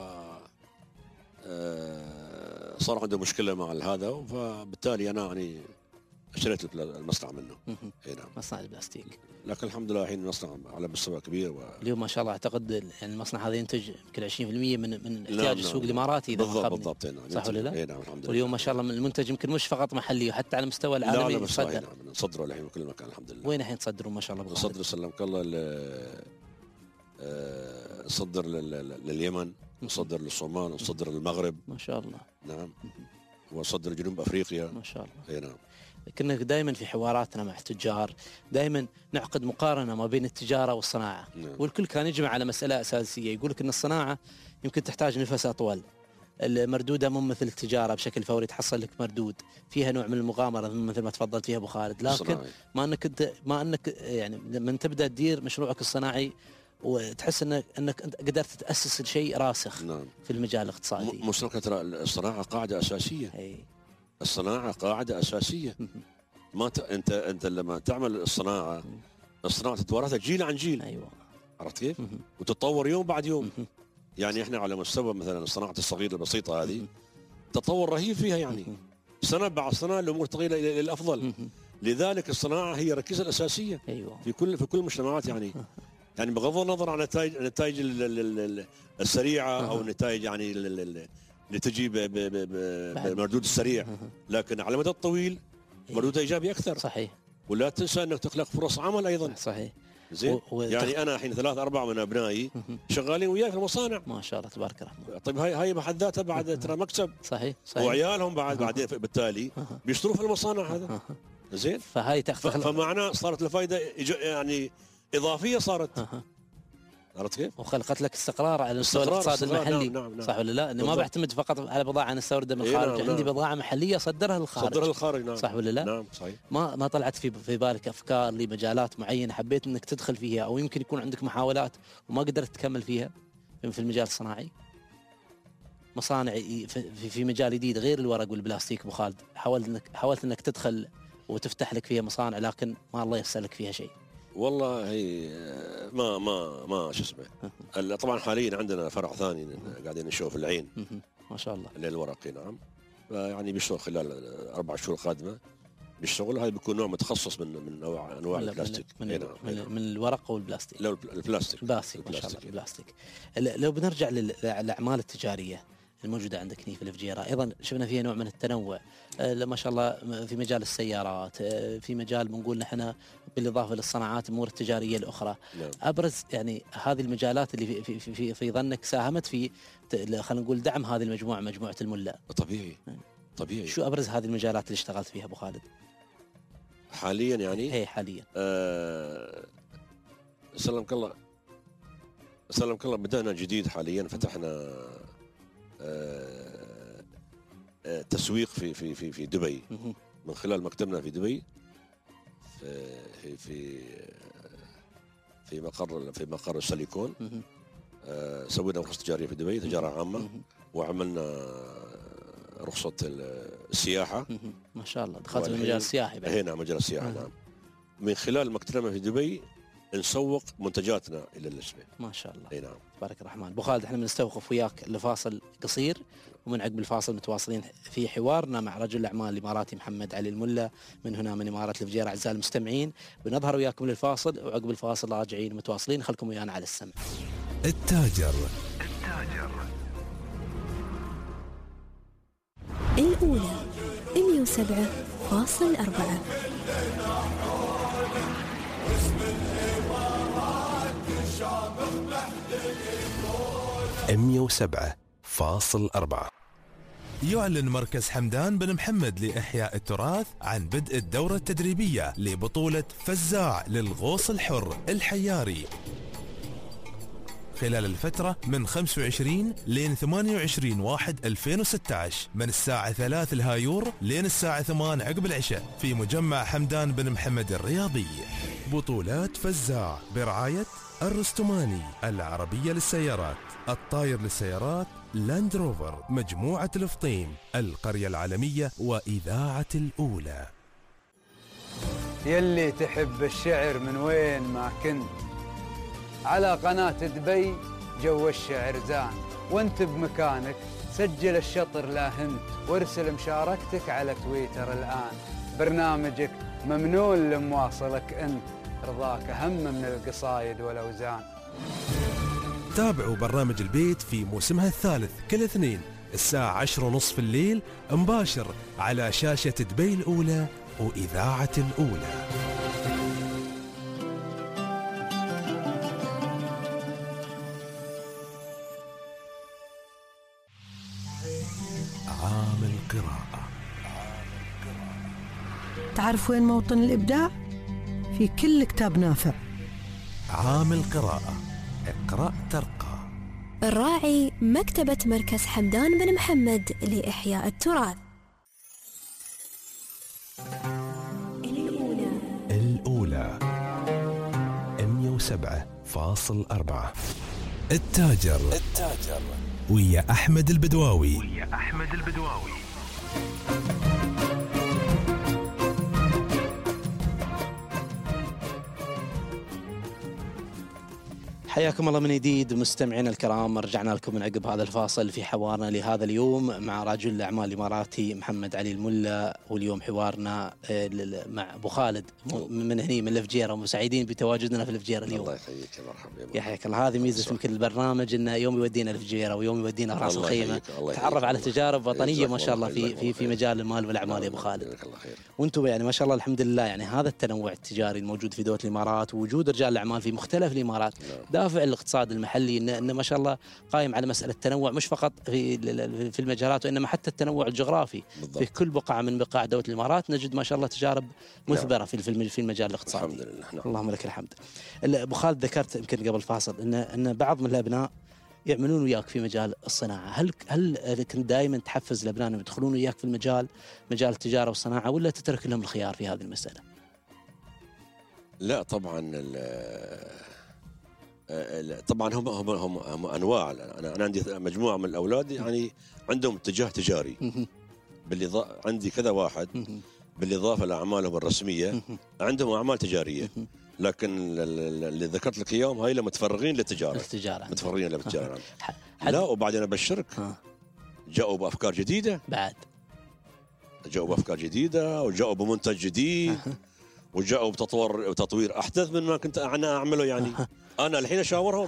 آه، صار عنده مشكله مع هذا، فبالتالي انا يعني اشتريت البلا- المصنع منه. مهم. اي نعم. مصنع البلاستيك لكن الحمد لله الحين مصنع على مستوى كبير و... اليوم ما شاء الله اعتقد يعني المصنع هذا ينتج يمكن عشرين بالمئة من من نعم، احتياج نعم، السوق نعم. الاماراتي اذا ما بالضبط خابني. بالضبط نعم. صح ولا لا؟ اي نعم الحمد لله. واليوم ما شاء الله من المنتج يمكن مش فقط محلي وحتى على المستوى لا العالمي لا بس صحيح، يصدر. نعم نصدره الحين في كل مكان الحمد لله. وين الحين تصدرون ما شاء الله أبو خالد؟ نصدر سلمك الله ل- آه، نصدر لل- لل- لليمن، نصدر للصومال، نصدر للمغرب. ما شاء الله نعم. ونصدر جنوب افريقيا. ما شاء الله. اي نعم. كنا دائما في حواراتنا مع التجار دائما نعقد مقارنه ما بين التجاره والصناعه، نعم. والكل كان يجمع على مساله اساسيه، يقول لك ان الصناعه يمكن تحتاج نفس اطول، المردوده مو مثل التجاره بشكل فوري تحصل لك مردود، فيها نوع من المغامره مثل ما تفضلت فيها ابو خالد، لكن صناعي. ما انك انت ما انك يعني لما تبدا تدير مشروعك الصناعي وتحس انك انك انت قدرت تاسس شيء راسخ نعم. في المجال الاقتصادي. م- مشتركة ترى الصناعة قاعدة أساسية. اي. الصناعة قاعدة أساسية. ما ت... أنت أنت لما تعمل الصناعة، الصناعة تتوارثها جيل عن جيل. ايوه. عرفت كيف؟ مهم. وتتطور يوم بعد يوم. مهم. يعني احنا على مستوى مثلا الصناعة الصغيرة البسيطة هذه تطور رهيب فيها يعني. مهم. سنة بعد سنة الأمور تغير إلى إلى الأفضل. مهم. لذلك الصناعة هي الركيزة الأساسية ايوه. في كل في كل المجتمعات يعني. يعني بغض النظر عن النتائج النتائج ال- ال- ال- السريعة أو النتائج يعني ال- ال- ال- اللي تجي بالمردود السريع، لكن على المدى الطويل مردودها ايجابي اكثر. صحيح. ولا تنسى انك تخلق فرص عمل ايضا. صحيح. زين و... و... يعني انا الحين ثلاث اربعه من ابنائي شغالين وياي في المصانع. ما شاء الله تبارك الرحمن. طيب هاي هاي بحد ذاتها بعد ترى مكسب. صحيح صحيح. وعيالهم بعد بعدين بالتالي بيشتروا في المصانع هذا. زين. فهاي تخلق ف... فمعناه صارت الفائده يعني اضافيه صارت. عرفت كيف؟ وخلقت لك استقرار على مستوى الاقتصاد المحلي. نعم نعم نعم. صح ولا لا؟ انه ما بعتمد فقط على بضاعه نستوردها من الخارج، نعم عندي نعم. بضاعه محليه صدرها للخارج. صدرها للخارج. نعم. صح ولا لا؟ نعم صحيح. ما ما طلعت في في بالك افكار لمجالات معينه حبيت انك تدخل فيها، او يمكن يكون عندك محاولات وما قدرت تكمل فيها في المجال الصناعي؟ مصانع في في مجال جديد غير الورق والبلاستيك ابو خالد، حاولت انك حاولت انك تدخل وتفتح لك فيها مصانع، لكن ما الله ييسر لك فيها شيء. والله هي ما ما ما شو اسمه. طبعا حاليا عندنا فرع ثاني قاعدين نشوف العين. ما شاء الله. للورقي. نعم. يعني بيشتغل خلال اربع شهور قادمه بيشتغل. هذا بيكون نوع متخصص من من نوع انواع البلاستيك. من, من, من, من الورق والبلاستيك. لا البلاستيك. البلاستيك ما شاء الله. البلاستيك. لو بنرجع للاعمال التجاريه الموجودة عندك هنا في الفجيرة، أيضا شفنا فيها نوع من التنوع. ما شاء الله في مجال السيارات، في مجال بنقول نحن بالإضافة للصناعات الأمور التجارية الأخرى. نعم. أبرز يعني هذه المجالات اللي في في في, في ظنك ساهمت في خلينا نقول دعم هذه المجموعة، مجموعة الملا. طبيعي طبيعي. شو أبرز هذه المجالات اللي اشتغلت فيها أبو خالد؟ حاليا يعني؟ هي حاليا. أه سلمك الله سلمك الله بدأنا جديد حاليا، فتحنا آه آه تسويق في في في في دبي من خلال مكتبنا في دبي، في في في مقر في مقر السيليكون. آه سوينا رخصة تجارية في دبي، تجارة عامة، وعملنا رخصة السياحة. ما شاء الله دخلت في المجال السياحي بعد. هنا مجال السياحة. نعم. من خلال مكتبنا في دبي نسوق منتجاتنا الى الاسبوع. ما شاء الله. اي نعم. تبارك الرحمن. ابو خالد احنا بنستوقف وياك لفاصل قصير، ومن عقب الفاصل متواصلين في حوارنا مع رجل الاعمال الاماراتي محمد علي الملا من هنا من اماره الفجيرة. اعزائي المستمعين بنظهر وياكم للفاصل، وعقب الفاصل راجعين متواصلين، خلكم ويانا على السمع. التاجر. التاجر الأولى مئة وسبعة فاصل أربعة. مئة وسبعة فاصل أربعة. يعلن مركز حمدان بن محمد لإحياء التراث عن بدء الدورة التدريبية لبطولة فزاع للغوص الحر الحياري خلال الفترة من خمسة وعشرين لين ثمانية وعشرين واحد ألفين وستة عشر من الساعة ثلاثة الهايور لين الساعة ثمانية عقب العشاء في مجمع حمدان بن محمد الرياضي. بطولات فزاع برعاية الرستماني، العربية للسيارات، الطاير للسيارات، لاند روفر، مجموعة الفطيم، القرية العالمية، وإذاعة الأولى. يلي تحب الشعر من وين ما كنت، على قناة دبي جو الشعر زان، وانت بمكانك سجل الشطر لا هنت، وارسل مشاركتك على تويتر الآن. برنامجك ممنون لمواصلك انت، رضاك أهم من القصايد والأوزان. تابعوا برنامج البيت في موسمها الثالث كل اثنين الساعة عشرة ونصف الليل مباشر على شاشة دبي الأولى وإذاعة الأولى. عام القراءة. تعرف وين موطن الإبداع؟ في كل كتاب نافع. عام القراءة، اقرأ ترقى. الراعي مكتبة مركز حمدان بن محمد لإحياء التراث. الأولى الأولى مئة وسبعة فاصل أربعة. التاجر التاجر ويا أحمد البدواوي ويا أحمد البدواوي. حياكم الله من جديد مستمعينا الكرام. رجعنا لكم من عقب هذا الفاصل في حوارنا لهذا اليوم مع رجل الأعمال الإماراتي محمد علي الملا. واليوم حوارنا مع أبو خالد من هني من الفجيرة، وسعيدين بتواجدنا في الفجيرة اليوم. الله يحييك يا مرحبا. يحياك الله. هذه ميزة يمكن البرنامج إنه يوم يودينا الفجيرة ويوم يودينا راس الخيمة، تعرف على تجارب وطنية ما شاء الله في في في مجال المال والأعمال يا أبو خالد. وأنتم يعني ما شاء الله الحمد لله، يعني هذا التنوع التجاري الموجود في دولة الإمارات ووجود رجال الأعمال في مختلف الإمارات دافع الاقتصاد المحلي، إنه إن ما شاء الله قائم على مسألة التنوع، مش فقط في في المجالات وإنما حتى التنوع الجغرافي. بالضبط. في كل بقعة من بقاع دولة الإمارات نجد ما شاء الله تجارب مثمرة في في المجال الاقتصادي. الحمد لله. اللهم لك الحمد. أبو خالد ذكرت يمكن قبل فاصل إن إن بعض من الأبناء يعملون وياك في مجال الصناعة. هل هل كنت دائما تحفز الأبناء أنهم يدخلون وياك في المجال مجال التجارة والصناعة، ولا تترك لهم الخيار في هذه المسألة؟ لا طبعا طبعا هم هم هم, هم انواع. انا انا عندي مجموعه من الاولاد يعني عندهم اتجاه تجاري، بالاضافه عندي كذا واحد بالاضافه لاعمالهم الرسميه عندهم اعمال تجاريه، لكن اللي ذكرت لك اياهم هاي اللي متفرغين للتجاره. التجاره متفرغين للتجاره. لا وبعدين ابشرك جاءوا بافكار جديده، بعد جاءوا بافكار جديده وجاءوا بمنتج جديد وجاءوا بتطور وتطوير احدث من ما كنت انا اعمله. يعني انا الحين اشاورهم.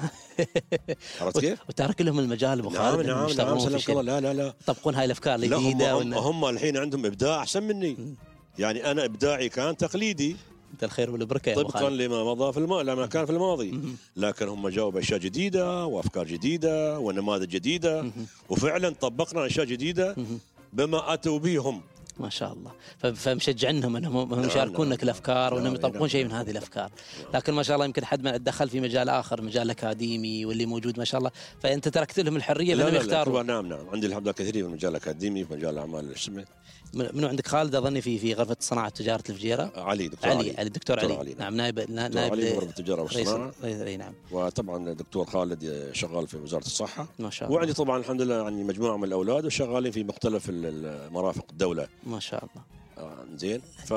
عرفت كيف؟ وتارك لهم المجال ابو خالد. نعم نعم نعم. لا لا لا يطبقون هاي الافكار الجديده. هم, هم الحين عندهم ابداع احسن مني. يعني انا ابداعي كان تقليدي، انت الخير والبركه يا ابو خالد، طبقا لما مضى في الماء لما كان في الماضي. لكن هم جاوا باشياء جديده وافكار جديده ونماذج جديده، وفعلا طبقنا اشياء جديده بما اتوا بهم. ما شاء الله. فمشجعنهم انهم يشاركونك الافكار وانهم يطبقون شيء من هذه الافكار. لكن ما شاء الله يمكن حد ما دخل في مجال اخر، مجال اكاديمي واللي موجود ما شاء الله، فانت تركت لهم الحريه بانهم يختاروا. نعم نعم عندي الحمد لله كثير من المجال الاكاديمي ومجال الاعمال الاجتماعيه. منو عندك خالد اظني في في غرفه صناعه تجاره الفجيره؟ علي دكتور علي علي, علي الدكتور علي. علي. نعم نائب نائب علي غرفه التجاره والصناعه. اي نعم. وطبعا الدكتور خالد شغال في وزاره الصحه ما شاء الله. وعندي طبعا الحمد لله يعني مجموعه من الاولاد وشغالين في مختلف مرافق الدوله. ما شاء الله. زين. ف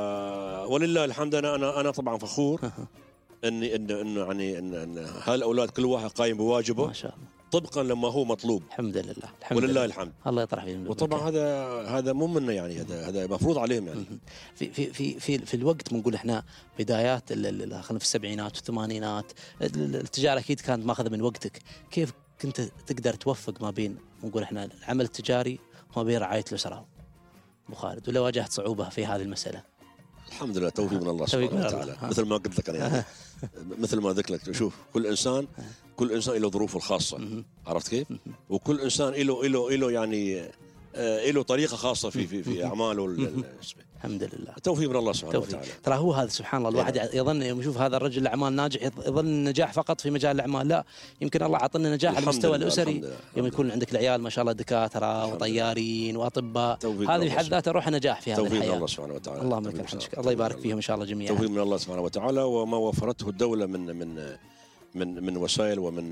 ولله الحمد. انا انا انا طبعا فخور اني انه انه يعني ان هالاولاد كل واحد قايم بواجبه. ما شاء الله. طبقا لما هو مطلوب. الحمد لله. الحمد ولله لله. الحمد. الله يطرح فيهم. وطبعا هذا هذا مو منه يعني هذا هذا مفروض عليهم يعني. في في في في, في الوقت بنقول احنا بدايات خلينا في السبعينات والثمانينات التجاره اكيد كانت ماخذه من وقتك، كيف كنت تقدر توفق ما بين نقول احنا العمل التجاري وما بين رعايه الاسره ابو خالد، ولا واجهت صعوبه في هذه المساله؟ الحمد لله توفيق من الله سبحانه وتعالى. مثل ما قلت لك انا يعني مثل ما ذكرت لك، شوف كل انسان كل انسان له ظروفه الخاصه. عرفت كيف؟ وكل انسان له له له يعني له طريقه خاصه في في في اعماله. الحمد لله توفيق من الله سبحانه وتعالى. ترى هو هذا سبحان الله، الواحد يظن يوم يشوف هذا الرجل الاعمال ناجح يظن النجاح فقط في مجال الاعمال، لا يمكن الله عطنا نجاح على المستوى الاسري. يوم يكون عندك العيال ما شاء الله دكاتره وطيارين واطباء، هذه في حد ذاتها روح نجاح في هذه الحياه. توفيق من الله سبحانه وتعالى. اللهم لك الحمد. الله يبارك فيهم ان شاء الله جميعا. توفيق من الله سبحانه وتعالى، وما وفرته الدوله من من من من وسائل ومن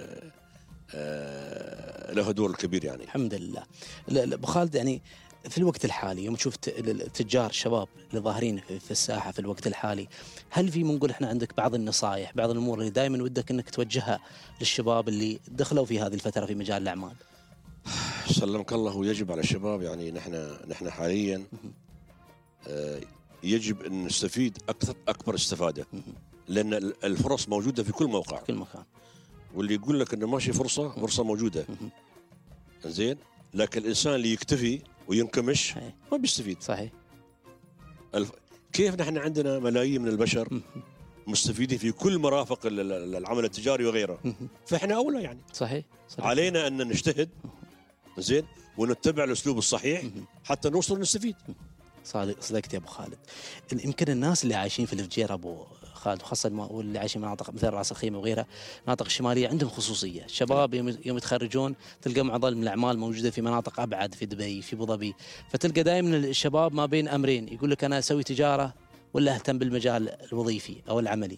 له دور كبير يعني. الحمد لله. ابو خالد يعني في الوقت الحالي يوم تشوف التجار الشباب اللي ظاهرين في الساحه في الوقت الحالي، هل في منقول احنا عندك بعض النصائح بعض الامور اللي دائما ودك انك توجهها للشباب اللي دخلوا في هذه الفتره في مجال الاعمال؟ سلمك الله. ويجب على الشباب يعني نحن نحن حاليا آه يجب ان نستفيد اكثر اكبر استفاده، لان الفرص موجوده في كل موقع في كل مكان، واللي يقول لك انه ماشي فرصه فرصه موجوده. زين. لكن الانسان اللي يكتفي وينكمش ما بيستفيد. صحيح. الف... كيف نحن عندنا ملايين من البشر مستفيدين في كل مرافق العمل التجاري وغيره، فاحنا اولى يعني. صحيح. صحيح. علينا ان نجتهد زين ونتبع الاسلوب الصحيح حتى نوصل نستفيد. صادق صدقت يا ابو خالد. يمكن الناس اللي عايشين في الفجيره ابو خالد وخاصه واللي عايشين مناطق مثل راس الخيمه وغيرها المناطق الشماليه عندهم خصوصيه، الشباب يوم يتخرجون تلقى معظم الاعمال موجوده في مناطق ابعد في دبي في ابو ظبي، فتلقى دائما الشباب ما بين امرين، يقول لك انا اسوي تجاره ولا اهتم بالمجال الوظيفي او العملي.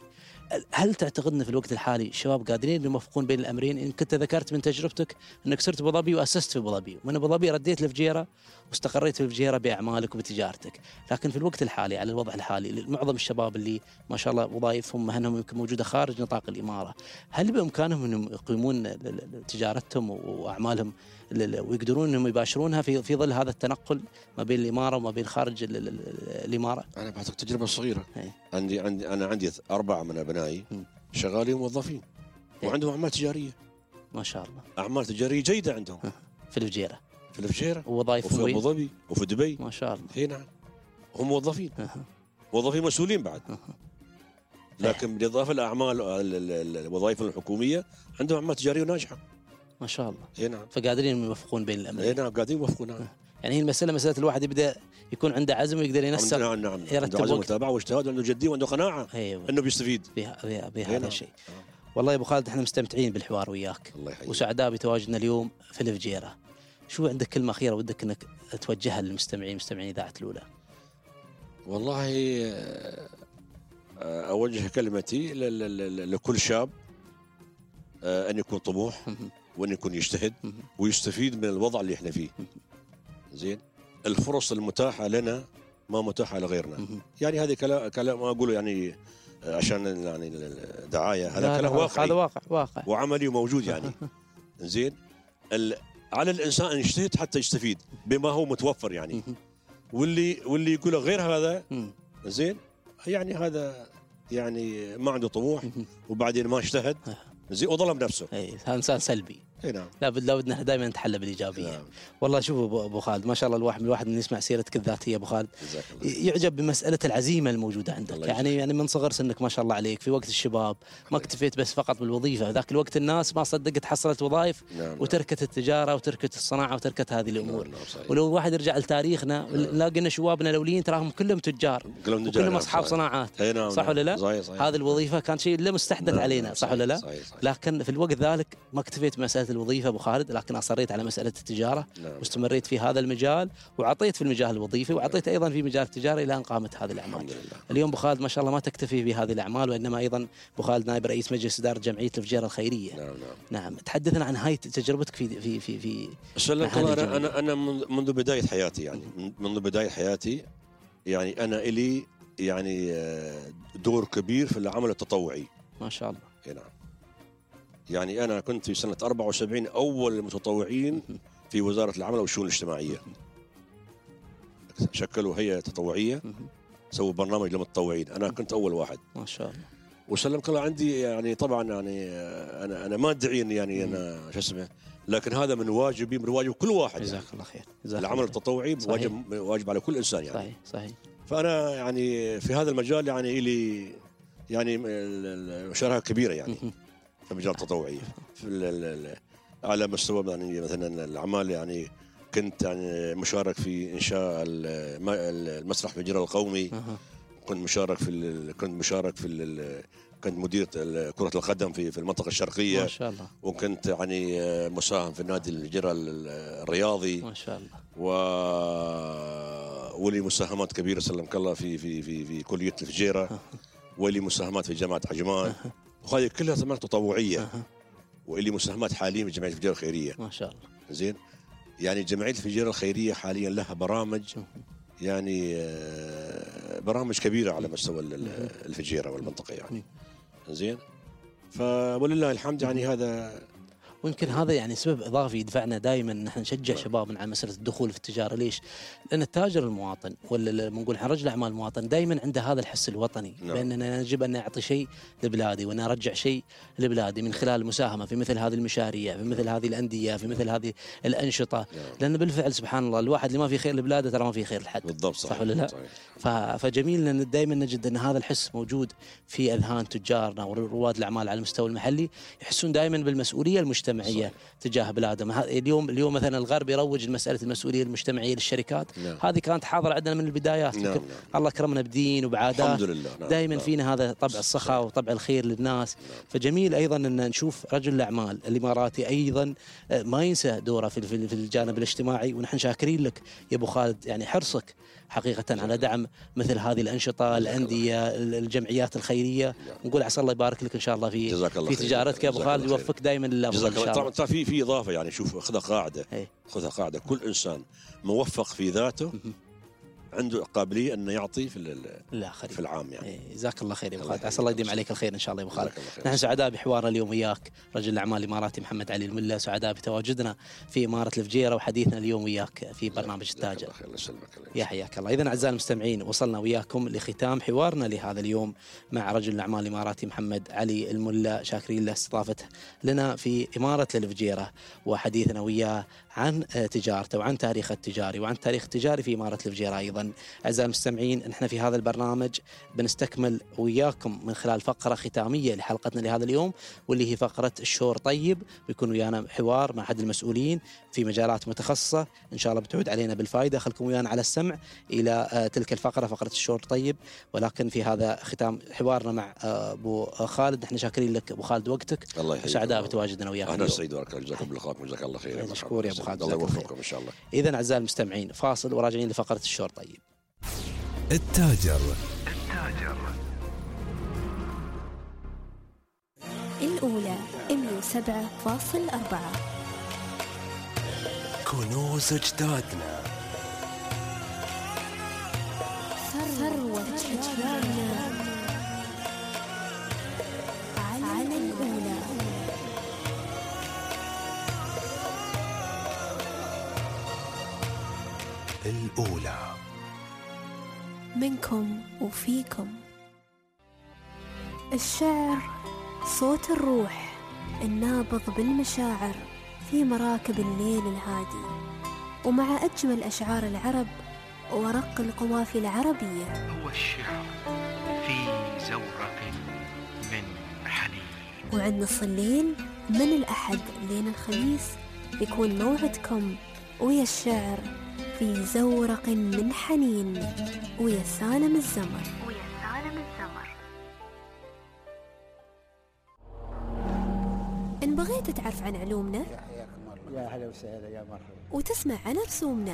هل تعتقد ان في الوقت الحالي الشباب قادرين يوفقون بين الامرين؟ ان كنت ذكرت من تجربتك انك صرت ابو ظبي واسست في ابو ظبي، ومن ابو ظبي رديت لفجيره واستقريت في فجيره باعمالك وبتجارتك، لكن في الوقت الحالي على الوضع الحالي معظم الشباب اللي ما شاء الله وظائفهم مهنهم يمكن موجوده خارج نطاق الاماره، هل بامكانهم انهم يقيمون تجارتهم واعمالهم ويقدرون انهم يباشرونها في في ظل هذا التنقل ما بين الاماره وما بين خارج الاماره؟ انا بعطيك تجربه صغيره. هي. عندي عندي انا عندي اربعه من ابنائي شغالين موظفين وعندهم اعمال تجاريه. ما شاء الله. اعمال تجاريه جيده عندهم. في الفجيره. في الفجيره. ووظائفهم وفي ابو ظبي وفي دبي. ما شاء الله. اي نعم. هم موظفين. موظفين مسؤولين بعد. لكن بالاضافه لاعمال الوظائف الحكوميه عندهم اعمال تجاريه ناجحه. ما شاء الله. اي نعم. فقادرين يوفقون بين الامرين. اي نعم قاعدين يوفقون. نعم. يعني هي المساله مساله الواحد يبدا يكون عنده عزم ويقدر ينسق. نعم نعم. عنده عزم ومتابعه واجتهاد وعنده جديه وعنده قناعه. أيوة. انه بيستفيد بهذا بها الشيء. والله يا ابو خالد احنا مستمتعين بالحوار وياك. الله يحييك. وسعداء بتواجدنا اليوم في الفجيره. شو عندك كلمه اخيره ودك انك توجهها للمستمعين مستمعين اذاعه الاولى؟ والله اوجه كلمتي لكل شاب ان يكون طموح وان يكون يجتهد ويستفيد من الوضع اللي احنا فيه. زين. الفرص المتاحه لنا ما متاحه لغيرنا. يعني هذه كلام كلام ما اقوله يعني عشان يعني الدعايه، هذا كلام واقعي. هذا واقع واقع وعملي وموجود يعني. زين. على الانسان ان يجتهد حتى يستفيد بما هو متوفر يعني. واللي واللي يقول غير هذا زين يعني هذا يعني ما عنده طموح وبعدين ما اجتهد زين وظلم نفسه. اي هذا انسان سلبي. اي نعم. لابد لابد نحن دائما نتحلى بالايجابيه. نعم. والله شوفوا ابو خالد ما شاء الله الواحد من الواحد من يسمع سيرتك الذاتيه ابو خالد يعجب بمساله العزيمه الموجوده عندك. يعني يعني من صغر سنك ما شاء الله عليك في وقت الشباب ما اكتفيت بس فقط بالوظيفه، ذاك الوقت الناس ما صدقت حصلت وظائف. نعم. وتركت التجاره وتركت الصناعه وتركت هذه الامور. نعم. نعم. ولو الواحد يرجع لتاريخنا نلاقي ان شبابنا الاولين تراهم كلهم تجار وكلهم اصحاب صناعات. نعم. صح ولا لا؟ صحيح صحيح. هذه الوظيفه كان شيء لا مستحدث نعم. علينا. صح ولا لا؟ صحيح صحيح. لكن في الوقت ذلك ما اكتفيت بمساله الوظيفه ابو خالد، لكن اصريت على مساله التجاره. نعم. واستمريت في هذا المجال وعطيت في المجال الوظيفي وعطيت ايضا في مجال التجاره الى ان قامت هذه الاعمال. اليوم ابو خالد ما شاء الله ما تكتفي بهذه الاعمال وانما ايضا ابو خالد نائب رئيس مجلس اداره جمعيه الفجيره الخيريه. نعم نعم. نعم تحدثنا عن هاي تجربتك في في في في انا انا انا منذ بدايه حياتي يعني منذ بدايه حياتي يعني انا الي يعني دور كبير في العمل التطوعي. ما شاء الله. نعم. يعني أنا كنت في سنة أربعة وسبعين أول المتطوعين في وزارة العمل والشؤون الاجتماعية. شكلوا هيئة تطوعية سووا برنامج للمتطوعين، أنا كنت أول واحد. ما شاء الله. وسلمك الله عندي يعني طبعا يعني أنا أنا ما أدعي إني يعني أنا شو اسمه، لكن هذا من واجبي من واجب كل واحد. جزاك الله خير. العمل التطوعي واجب واجب على كل إنسان يعني. صحيح صحيح. فأنا يعني في هذا المجال يعني إلي يعني مشاركة كبيرة يعني. في المجال التطوعي في على مستوى يعني مثلا الاعمال يعني كنت يعني مشارك في انشاء المسرح الفجيره القومي. كنت مشارك في كنت مشارك في كنت مدير كره القدم في في المنطقه الشرقيه. ما شاء الله. وكنت يعني مساهم في النادي الفجيره الرياضي. ما شاء الله. و ولي مساهمات كبيره سلمك الله في في في في كليه الفجيره. ولي مساهمات في جامعه عجمان. وهذه كلها ثمانية تطوعية. أه. واللي مساهمات حاليا في جمعية الفجيرة الخيرية. ما شاء الله. زين. يعني جمعية الفجيرة الخيرية حاليا لها برامج يعني برامج كبيرة على مستوى الفجيرة والمنطقة يعني. زين. فولله الحمد يعني هذا ويمكن هذا يعني سبب اضافي يدفعنا دائما ان احنا نشجع شبابنا على مساله الدخول في التجاره. ليش؟ لان التاجر المواطن ولا نقول احنا رجل اعمال المواطن دائما عنده هذا الحس الوطني. نعم. باننا يجب ان نعطي شيء لبلادي وان ارجع شيء لبلادي من خلال المساهمه في مثل هذه المشاريع، في مثل هذه الانديه، في مثل هذه الانشطه. نعم. لان بالفعل سبحان الله الواحد اللي ما في خير لبلاده ترى ما في خير لحد. بالضبط. صحيح. صح ولا لا؟ صحيح. فجميل ان دائما نجد ان هذا الحس موجود في اذهان تجارنا ورواد الاعمال على المستوى المحلي، يحسون دائما بالمسؤوليه المجتمعيه المجتمعية صحيح. تجاه بلادهم. اليوم اليوم مثلا الغرب يروج لمسألة المسؤولية المجتمعية للشركات. نعم. هذه كانت حاضرة عندنا من البدايات. نعم. نعم. الله كرمنا بدين وبعادات الحمد لله. نعم. دائما نعم. فينا هذا طبع السخاء وطبع الخير للناس. نعم. فجميل أيضا أن نشوف رجل الأعمال الإماراتي أيضا ما ينسى دوره في في الجانب الاجتماعي، ونحن شاكرين لك يا أبو خالد يعني حرصك حقيقة على دعم مثل هذه الأنشطة، الأندية، الجمعيات الخيرية. نقول عسى الله يبارك لك إن شاء الله في في تجارتك يا أبو خالد، يوفقك دائما للأفضل إن شاء الله. طبعا في في إضافة يعني شوف خذها قاعدة خذها قاعدة كل إنسان موفق في ذاته عنده قابلية أنه يعطي في الآخرين في العام يعني. جزاك الله خير يا أبو خالد، عسى الله يديم عليك الخير إن شاء الله يا أبو خالد. خير. نحن سعداء بحوارنا اليوم وياك رجل الأعمال الإماراتي محمد علي الملا، سعداء بتواجدنا في إمارة الفجيرة وحديثنا اليوم وياك في برنامج التاجر. يا حياك الله. إذن أعزائي المستمعين وصلنا وياكم لختام حوارنا لهذا اليوم مع رجل الأعمال الإماراتي محمد علي الملا، شاكرين له استضافته لنا في إمارة الفجيرة وحديثنا وياه عن تجارته وعن تاريخه التجاري وعن تاريخ التجاري في إمارة الفجيرة. أيضا أعزائي المستمعين نحن في هذا البرنامج بنستكمل وياكم من خلال فقرة ختامية لحلقتنا لهذا اليوم، واللي هي فقرة الشور طيب. بيكون ويانا حوار مع أحد المسؤولين في مجالات متخصصة إن شاء الله بتعود علينا بالفائدة. خلكم ويانا على السمع إلى تلك الفقرة، فقرة الشور طيب. ولكن في هذا ختام حوارنا مع أبو خالد، نحن شاكرين لك أبو خالد وقتك، وسعداء بتواجدنا وياك. أهلا سعيد وبارك الله، جزاكم الله خير وجزاك الله خير. مشكور يا أبو خالد، الله يوفقكم إن شاء الله. إذن أعزائي المستمعين فاصل وراجعين لفقرة الشور طيب. التاجر التاجر الأولى مئة وسبعة فاصلة أربعة. كنوز أجدادنا، ثروة أجيالنا على الأولى. الأولى منكم وفيكم. الشعر صوت الروح النابض بالمشاعر في مراكب الليل الهادي، ومع أجمل أشعار العرب ورق القوافي العربية. هو الشعر في زورق من حنين. وعند نص الليل من الأحد لين الخميس يكون موعدكم ويا الشعر في زورق من حنين ويا سالم الزمر. ويا سالم الزمر. إن بغيت تعرف عن علومنا يا هلا وسهلا يا مرحبا وتسمع عن رسومنا،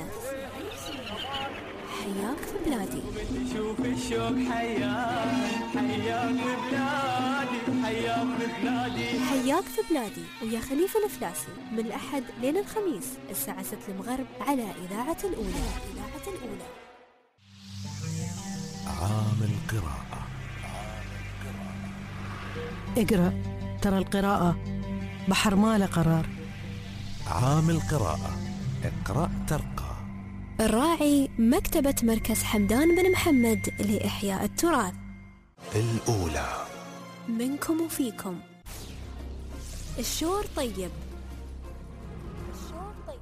حياك في بلادي. شوف الشوق حياك حياك في بلادي حياك في بلادي حياك في بلادي ويا خليفة الفلاسي من الأحد لين الخميس الساعة ستة المغرب على إذاعة الأولى. إذاعة الأولى. عام القراءة. اقرأ، ترى القراءة بحر ما له قرار. عام القراءة، اقرأ ترقى. الراعي مكتبة مركز حمدان بن محمد لإحياء التراث. الأولى منكم وفيكم. الشور طيب. الشور طيب.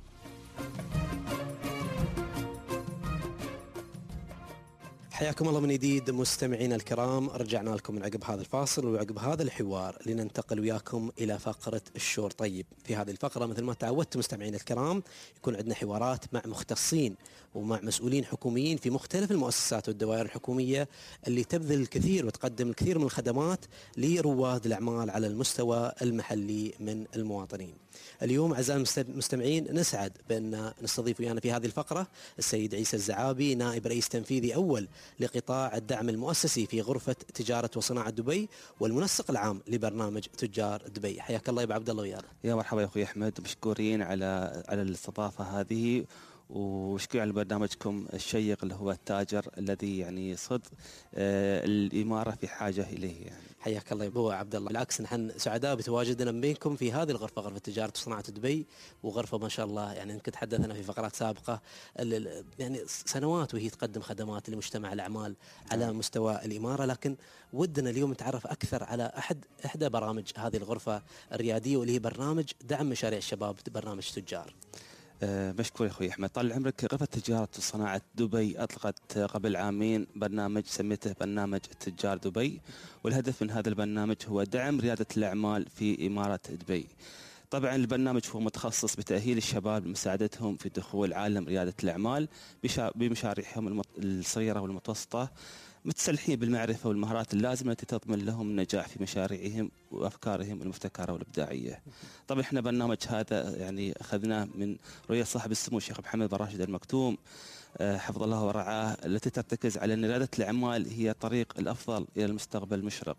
حياكم الله من جديد مستمعينا الكرام، رجعنا لكم من عقب هذا الفاصل وعقب هذا الحوار لننتقل وياكم إلى فقرة الشور طيب. في هذه الفقرة مثل ما تعودت مستمعينا الكرام يكون عندنا حوارات مع مختصين ومع مسؤولين حكوميين في مختلف المؤسسات والدوائر الحكومية اللي تبذل الكثير وتقدم الكثير من الخدمات لرواد الأعمال على المستوى المحلي من المواطنين. اليوم أعزائي المستمعين نسعد بأن نستضيف ويانا في هذه الفقرة السيد عيسى الزعابي، نائب رئيس تنفيذي أول لقطاع الدعم المؤسسي في غرفة تجارة وصناعة دبي والمنسق العام لبرنامج تجار دبي. حياك الله يا أبو عبد الله ويانا. يا مرحبا يا أخوي أحمد، مشكورين على على الاستضافة هذه، وشكرا على برنامجكم الشيق اللي هو التاجر الذي يعني صدق آه الإمارة في حاجة إليه يعني. حياك الله يا ابو عبد الله. بالعكس نحن سعداء بتواجدنا بينكم في هذه الغرفه، غرفه تجاره وصناعه دبي، وغرفه ما شاء الله يعني يمكن تحدثنا في فقرات سابقه يعني سنوات وهي تقدم خدمات لمجتمع الاعمال على مستوى الاماره، لكن ودنا اليوم نتعرف اكثر على احد احدى برامج هذه الغرفه الرياديه واللي هي برنامج دعم مشاريع الشباب، برنامج تجار. أه مشكور يا أخوي أحمد. طال عمرك، غرفة تجارة وصناعة دبي أطلقت قبل عامين برنامج سميته برنامج تجار دبي، والهدف من هذا البرنامج هو دعم ريادة الأعمال في إمارة دبي. طبعا البرنامج هو متخصص بتأهيل الشباب لمساعدتهم في دخول عالم ريادة الأعمال بمشاريعهم الصغيرة والمتوسطة، متسلحين بالمعرفة والمهارات اللازمة التي تضمن لهم النجاح في مشاريعهم وأفكارهم المبتكرة والإبداعية. طبعا احنا برنامج هذا يعني أخذناه من رؤية صاحب السمو الشيخ محمد بن راشد المكتوم حفظ الله ورعاه، التي ترتكز على أن ريادة الأعمال هي طريق الأفضل إلى المستقبل المشرق،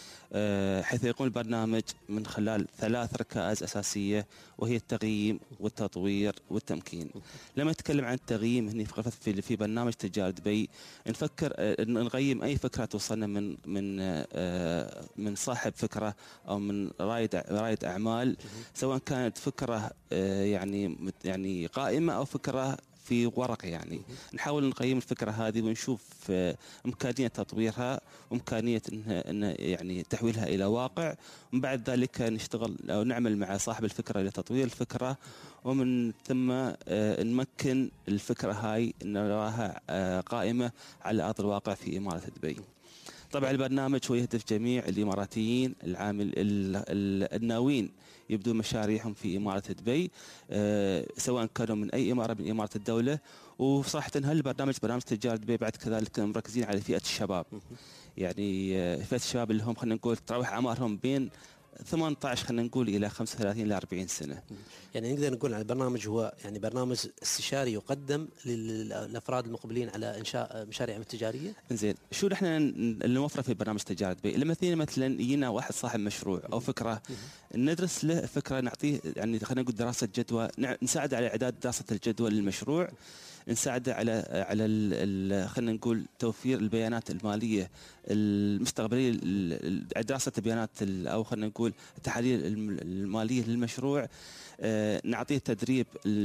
حيث يقوم البرنامج من خلال ثلاث ركائز أساسية، وهي التقييم والتطوير والتمكين. لما نتكلم عن التقييم هنا في في برنامج تجارة دبي، نفكر نقيم أي فكرة توصلنا من من من صاحب فكرة أو من رائد رائد أعمال، سواء كانت فكرة يعني يعني قائمة أو فكرة في ورقة. يعني نحاول نقيم الفكرة هذه ونشوف إمكانية تطويرها وإمكانية إن يعني تحويلها إلى واقع، ومن بعد ذلك نشتغل أو نعمل مع صاحب الفكرة لتطوير الفكرة، ومن ثم نمكن الفكرة هاي نراها قائمة على أرض الواقع في إمارة دبي. طبعا البرنامج هو يهدف جميع الإماراتيين العامل الناوين يبدون مشاريعهم في إمارة دبي، أه سواء كانوا من أي إمارة من إمارة الدولة. وصراحة هالبرنامج برنامج تجارة دبي بعد كذلك مركزين على فئة الشباب، يعني فئة الشباب اللي هم خلينا نقول تراوح أعمارهم بين ثمانية عشر خلينا نقول إلى خمسة وثلاثين إلى أربعين سنة. يعني نقدر نقول على البرنامج هو يعني برنامج استشاري يقدم للأفراد المقبلين على إنشاء مشاريعهم التجارية. إنزين، شو نحن اللي نوفره في برنامج تجارة دبي؟ لما مثلا مثلا يجينا واحد صاحب مشروع أو فكرة، ندرس له فكرة، نعطيه يعني خلينا نقول دراسة جدوى، نساعد على إعداد دراسة الجدوى للمشروع، نساعده على على خلينا نقول توفير البيانات الماليه المستقبليه، دراسه البيانات او خلينا نقول التحاليل الماليه للمشروع، نعطيه التدريب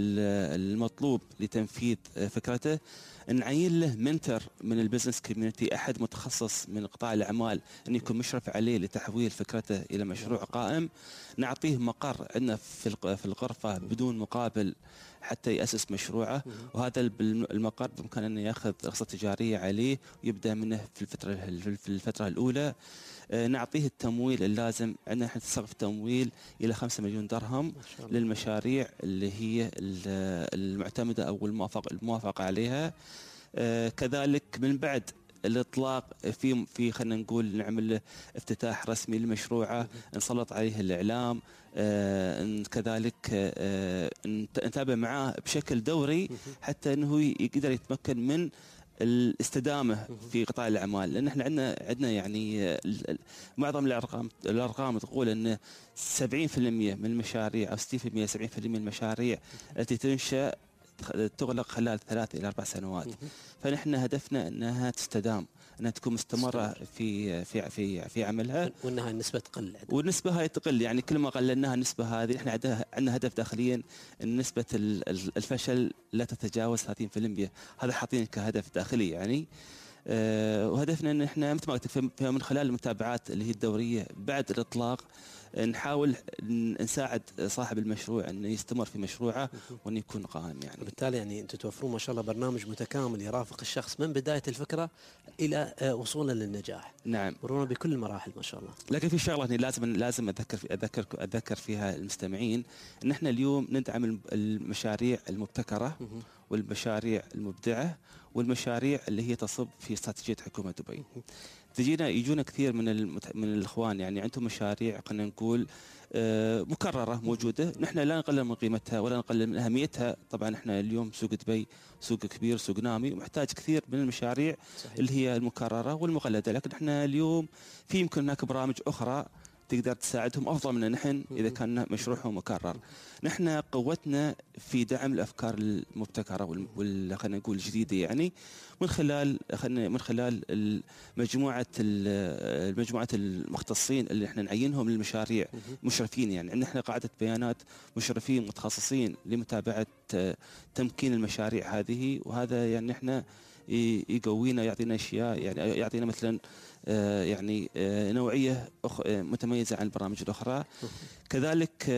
المطلوب لتنفيذ فكرته، نعين له منتر من البزنس كوميونتي، احد متخصص من قطاع الاعمال ان يكون مشرف عليه لتحويل فكرته الى مشروع قائم، نعطيه مقر عندنا في الغرفه بدون مقابل حتى يأسس مشروعه، وهذا المقر بإمكانه أنه يأخذ رخصة تجارية عليه ويبدأ منه في الفترة في الفترة الأولى. نعطيه التمويل اللازم، عندنا احنا تصرف تمويل إلى خمسة مليون درهم للمشاريع اللي هي المعتمدة أو الموافقة الموافقة عليها. كذلك من بعد الإطلاق في في خلينا نقول نعمل له افتتاح رسمي لمشروعه، نسلط عليه الإعلام، آه كذلك آه نتابع معاه بشكل دوري حتى أنه يقدر يتمكن من الاستدامة في قطاع الأعمال، لأن احنا عندنا عندنا يعني معظم الأرقام الأرقام تقول أن سبعين بالمئة من المشاريع أو ستين بالمئة سبعين بالمئة من المشاريع التي تنشأ تغلق خلال ثلاث إلى أربع سنوات، فنحن هدفنا أنها تستدام، أنها تكون مستمرة في في في في عملها، وأنها النسبة تقل، والنسبة هاي تقل، يعني كل ما قللناها النسبة هذه، احنا عندنا هدف داخليا أن نسبة الفشل لا تتجاوز ثلاثين بالمئة، هذا حاطين كهدف داخلي يعني. أه وهدفنا أن احنا مثل ما قلت من خلال المتابعات اللي هي الدورية بعد الإطلاق نحاول نساعد صاحب المشروع أن يستمر في مشروعه وأن يكون قائم يعني. وبالتالي يعني أنتم توفرون ما شاء الله برنامج متكامل يرافق الشخص من بداية الفكرة إلى وصولا للنجاح. نعم. مرونا بكل المراحل ما شاء الله. لكن في شغلة هنا لازم لازم أذكر أذكر أذكر فيها المستمعين، أن إحنا اليوم ندعم المشاريع المبتكرة والمشاريع المبدعة والمشاريع اللي هي تصب في استراتيجية حكومة دبي. تجينا يجونا كثير من المت... من الاخوان، يعني عندهم مشاريع خلينا نقول آه مكرره موجوده، نحن لا نقلل من قيمتها ولا نقلل من اهميتها. طبعا احنا اليوم سوق دبي سوق كبير، سوق نامي، ومحتاج كثير من المشاريع صحيح. اللي هي المكرره والمقلده، لكن احنا اليوم في يمكن هناك برامج اخرى تقدر تساعدهم افضل من نحن اذا كان مشروعهم مكرر. نحن قوتنا في دعم الافكار المبتكره وال خلينا نقول الجديده، يعني من خلال من خلال مجموعه المجموعه المختصين اللي احنا نعينهم للمشاريع، مشرفين يعني عندنا احنا قاعده بيانات مشرفين متخصصين لمتابعه تمكين المشاريع هذه، وهذا يعني احنا يقوينا، يعطينا اشياء، يعني يعطينا مثلا يعني نوعيه متميزه عن البرامج الاخرى. كذلك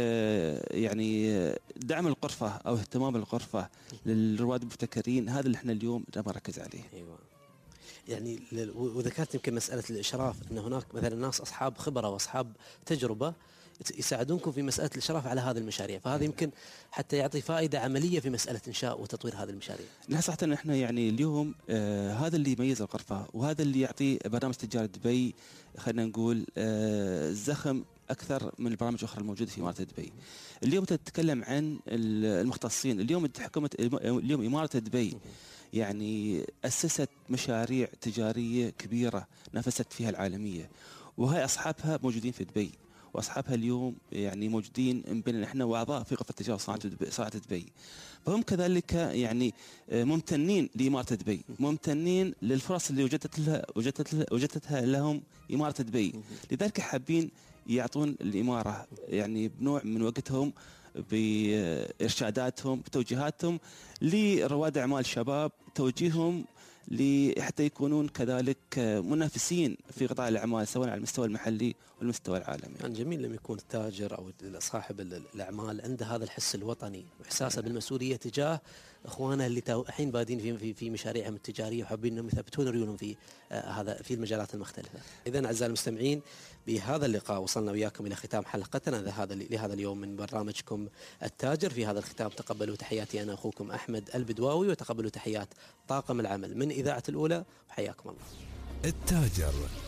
يعني دعم الغرفه او اهتمام الغرفه للرواد المبتكرين، هذا اللي احنا اليوم نركز عليه. ايوه. يعني وذكرت يمكن مساله الاشراف، ان هناك مثلا ناس اصحاب خبره واصحاب تجربه يساعدونكم في مساله الاشراف على هذه المشاريع، فهذا يمكن حتى يعطي فائده عمليه في مساله انشاء وتطوير هذه المشاريع. نحن صراحه احنا يعني اليوم آه هذا اللي يميز الغرفه، وهذا اللي يعطي برنامج تجاره دبي خلينا نقول آه زخم اكثر من البرامج الاخرى الموجوده في اماره دبي. اليوم تتكلم عن المختصين، اليوم حكومه اليوم اماره دبي يعني اسست مشاريع تجاريه كبيره نافست فيها العالميه، وهي اصحابها موجودين في دبي، واصحابها اليوم يعني موجودين من بين احنا واعضاء في غرفه التجاره صناعه دبي. فهم كذلك يعني ممتنين لاماره دبي، ممتنين للفرص اللي وجدت لها وجدت لها وجدتها لهم اماره دبي، لذلك حابين يعطون الاماره يعني بنوع من وقتهم بارشاداتهم بتوجيهاتهم لرواد اعمال الشباب، توجيههم حتى يكونون كذلك منافسين في قطاع الاعمال سواء على المستوى المحلي والمستوى العالمي. يعني جميل لما يكون التاجر او صاحب الاعمال عنده هذا الحس الوطني واحساسه بالمسؤوليه تجاه اخوانه اللي الحين بادين في في في مشاريعهم التجاريه وحابين انهم يثبتون ريونهم في آه هذا في المجالات المختلفه. اذا اعزائي المستمعين بهذا اللقاء وصلنا وياكم الى ختام حلقتنا هذا لهذا اليوم من برنامجكم التاجر. في هذا الختام تقبلوا تحياتي انا اخوكم احمد البدواوي، وتقبلوا تحيات طاقم العمل من اذاعه الاولى، وحياكم الله. التاجر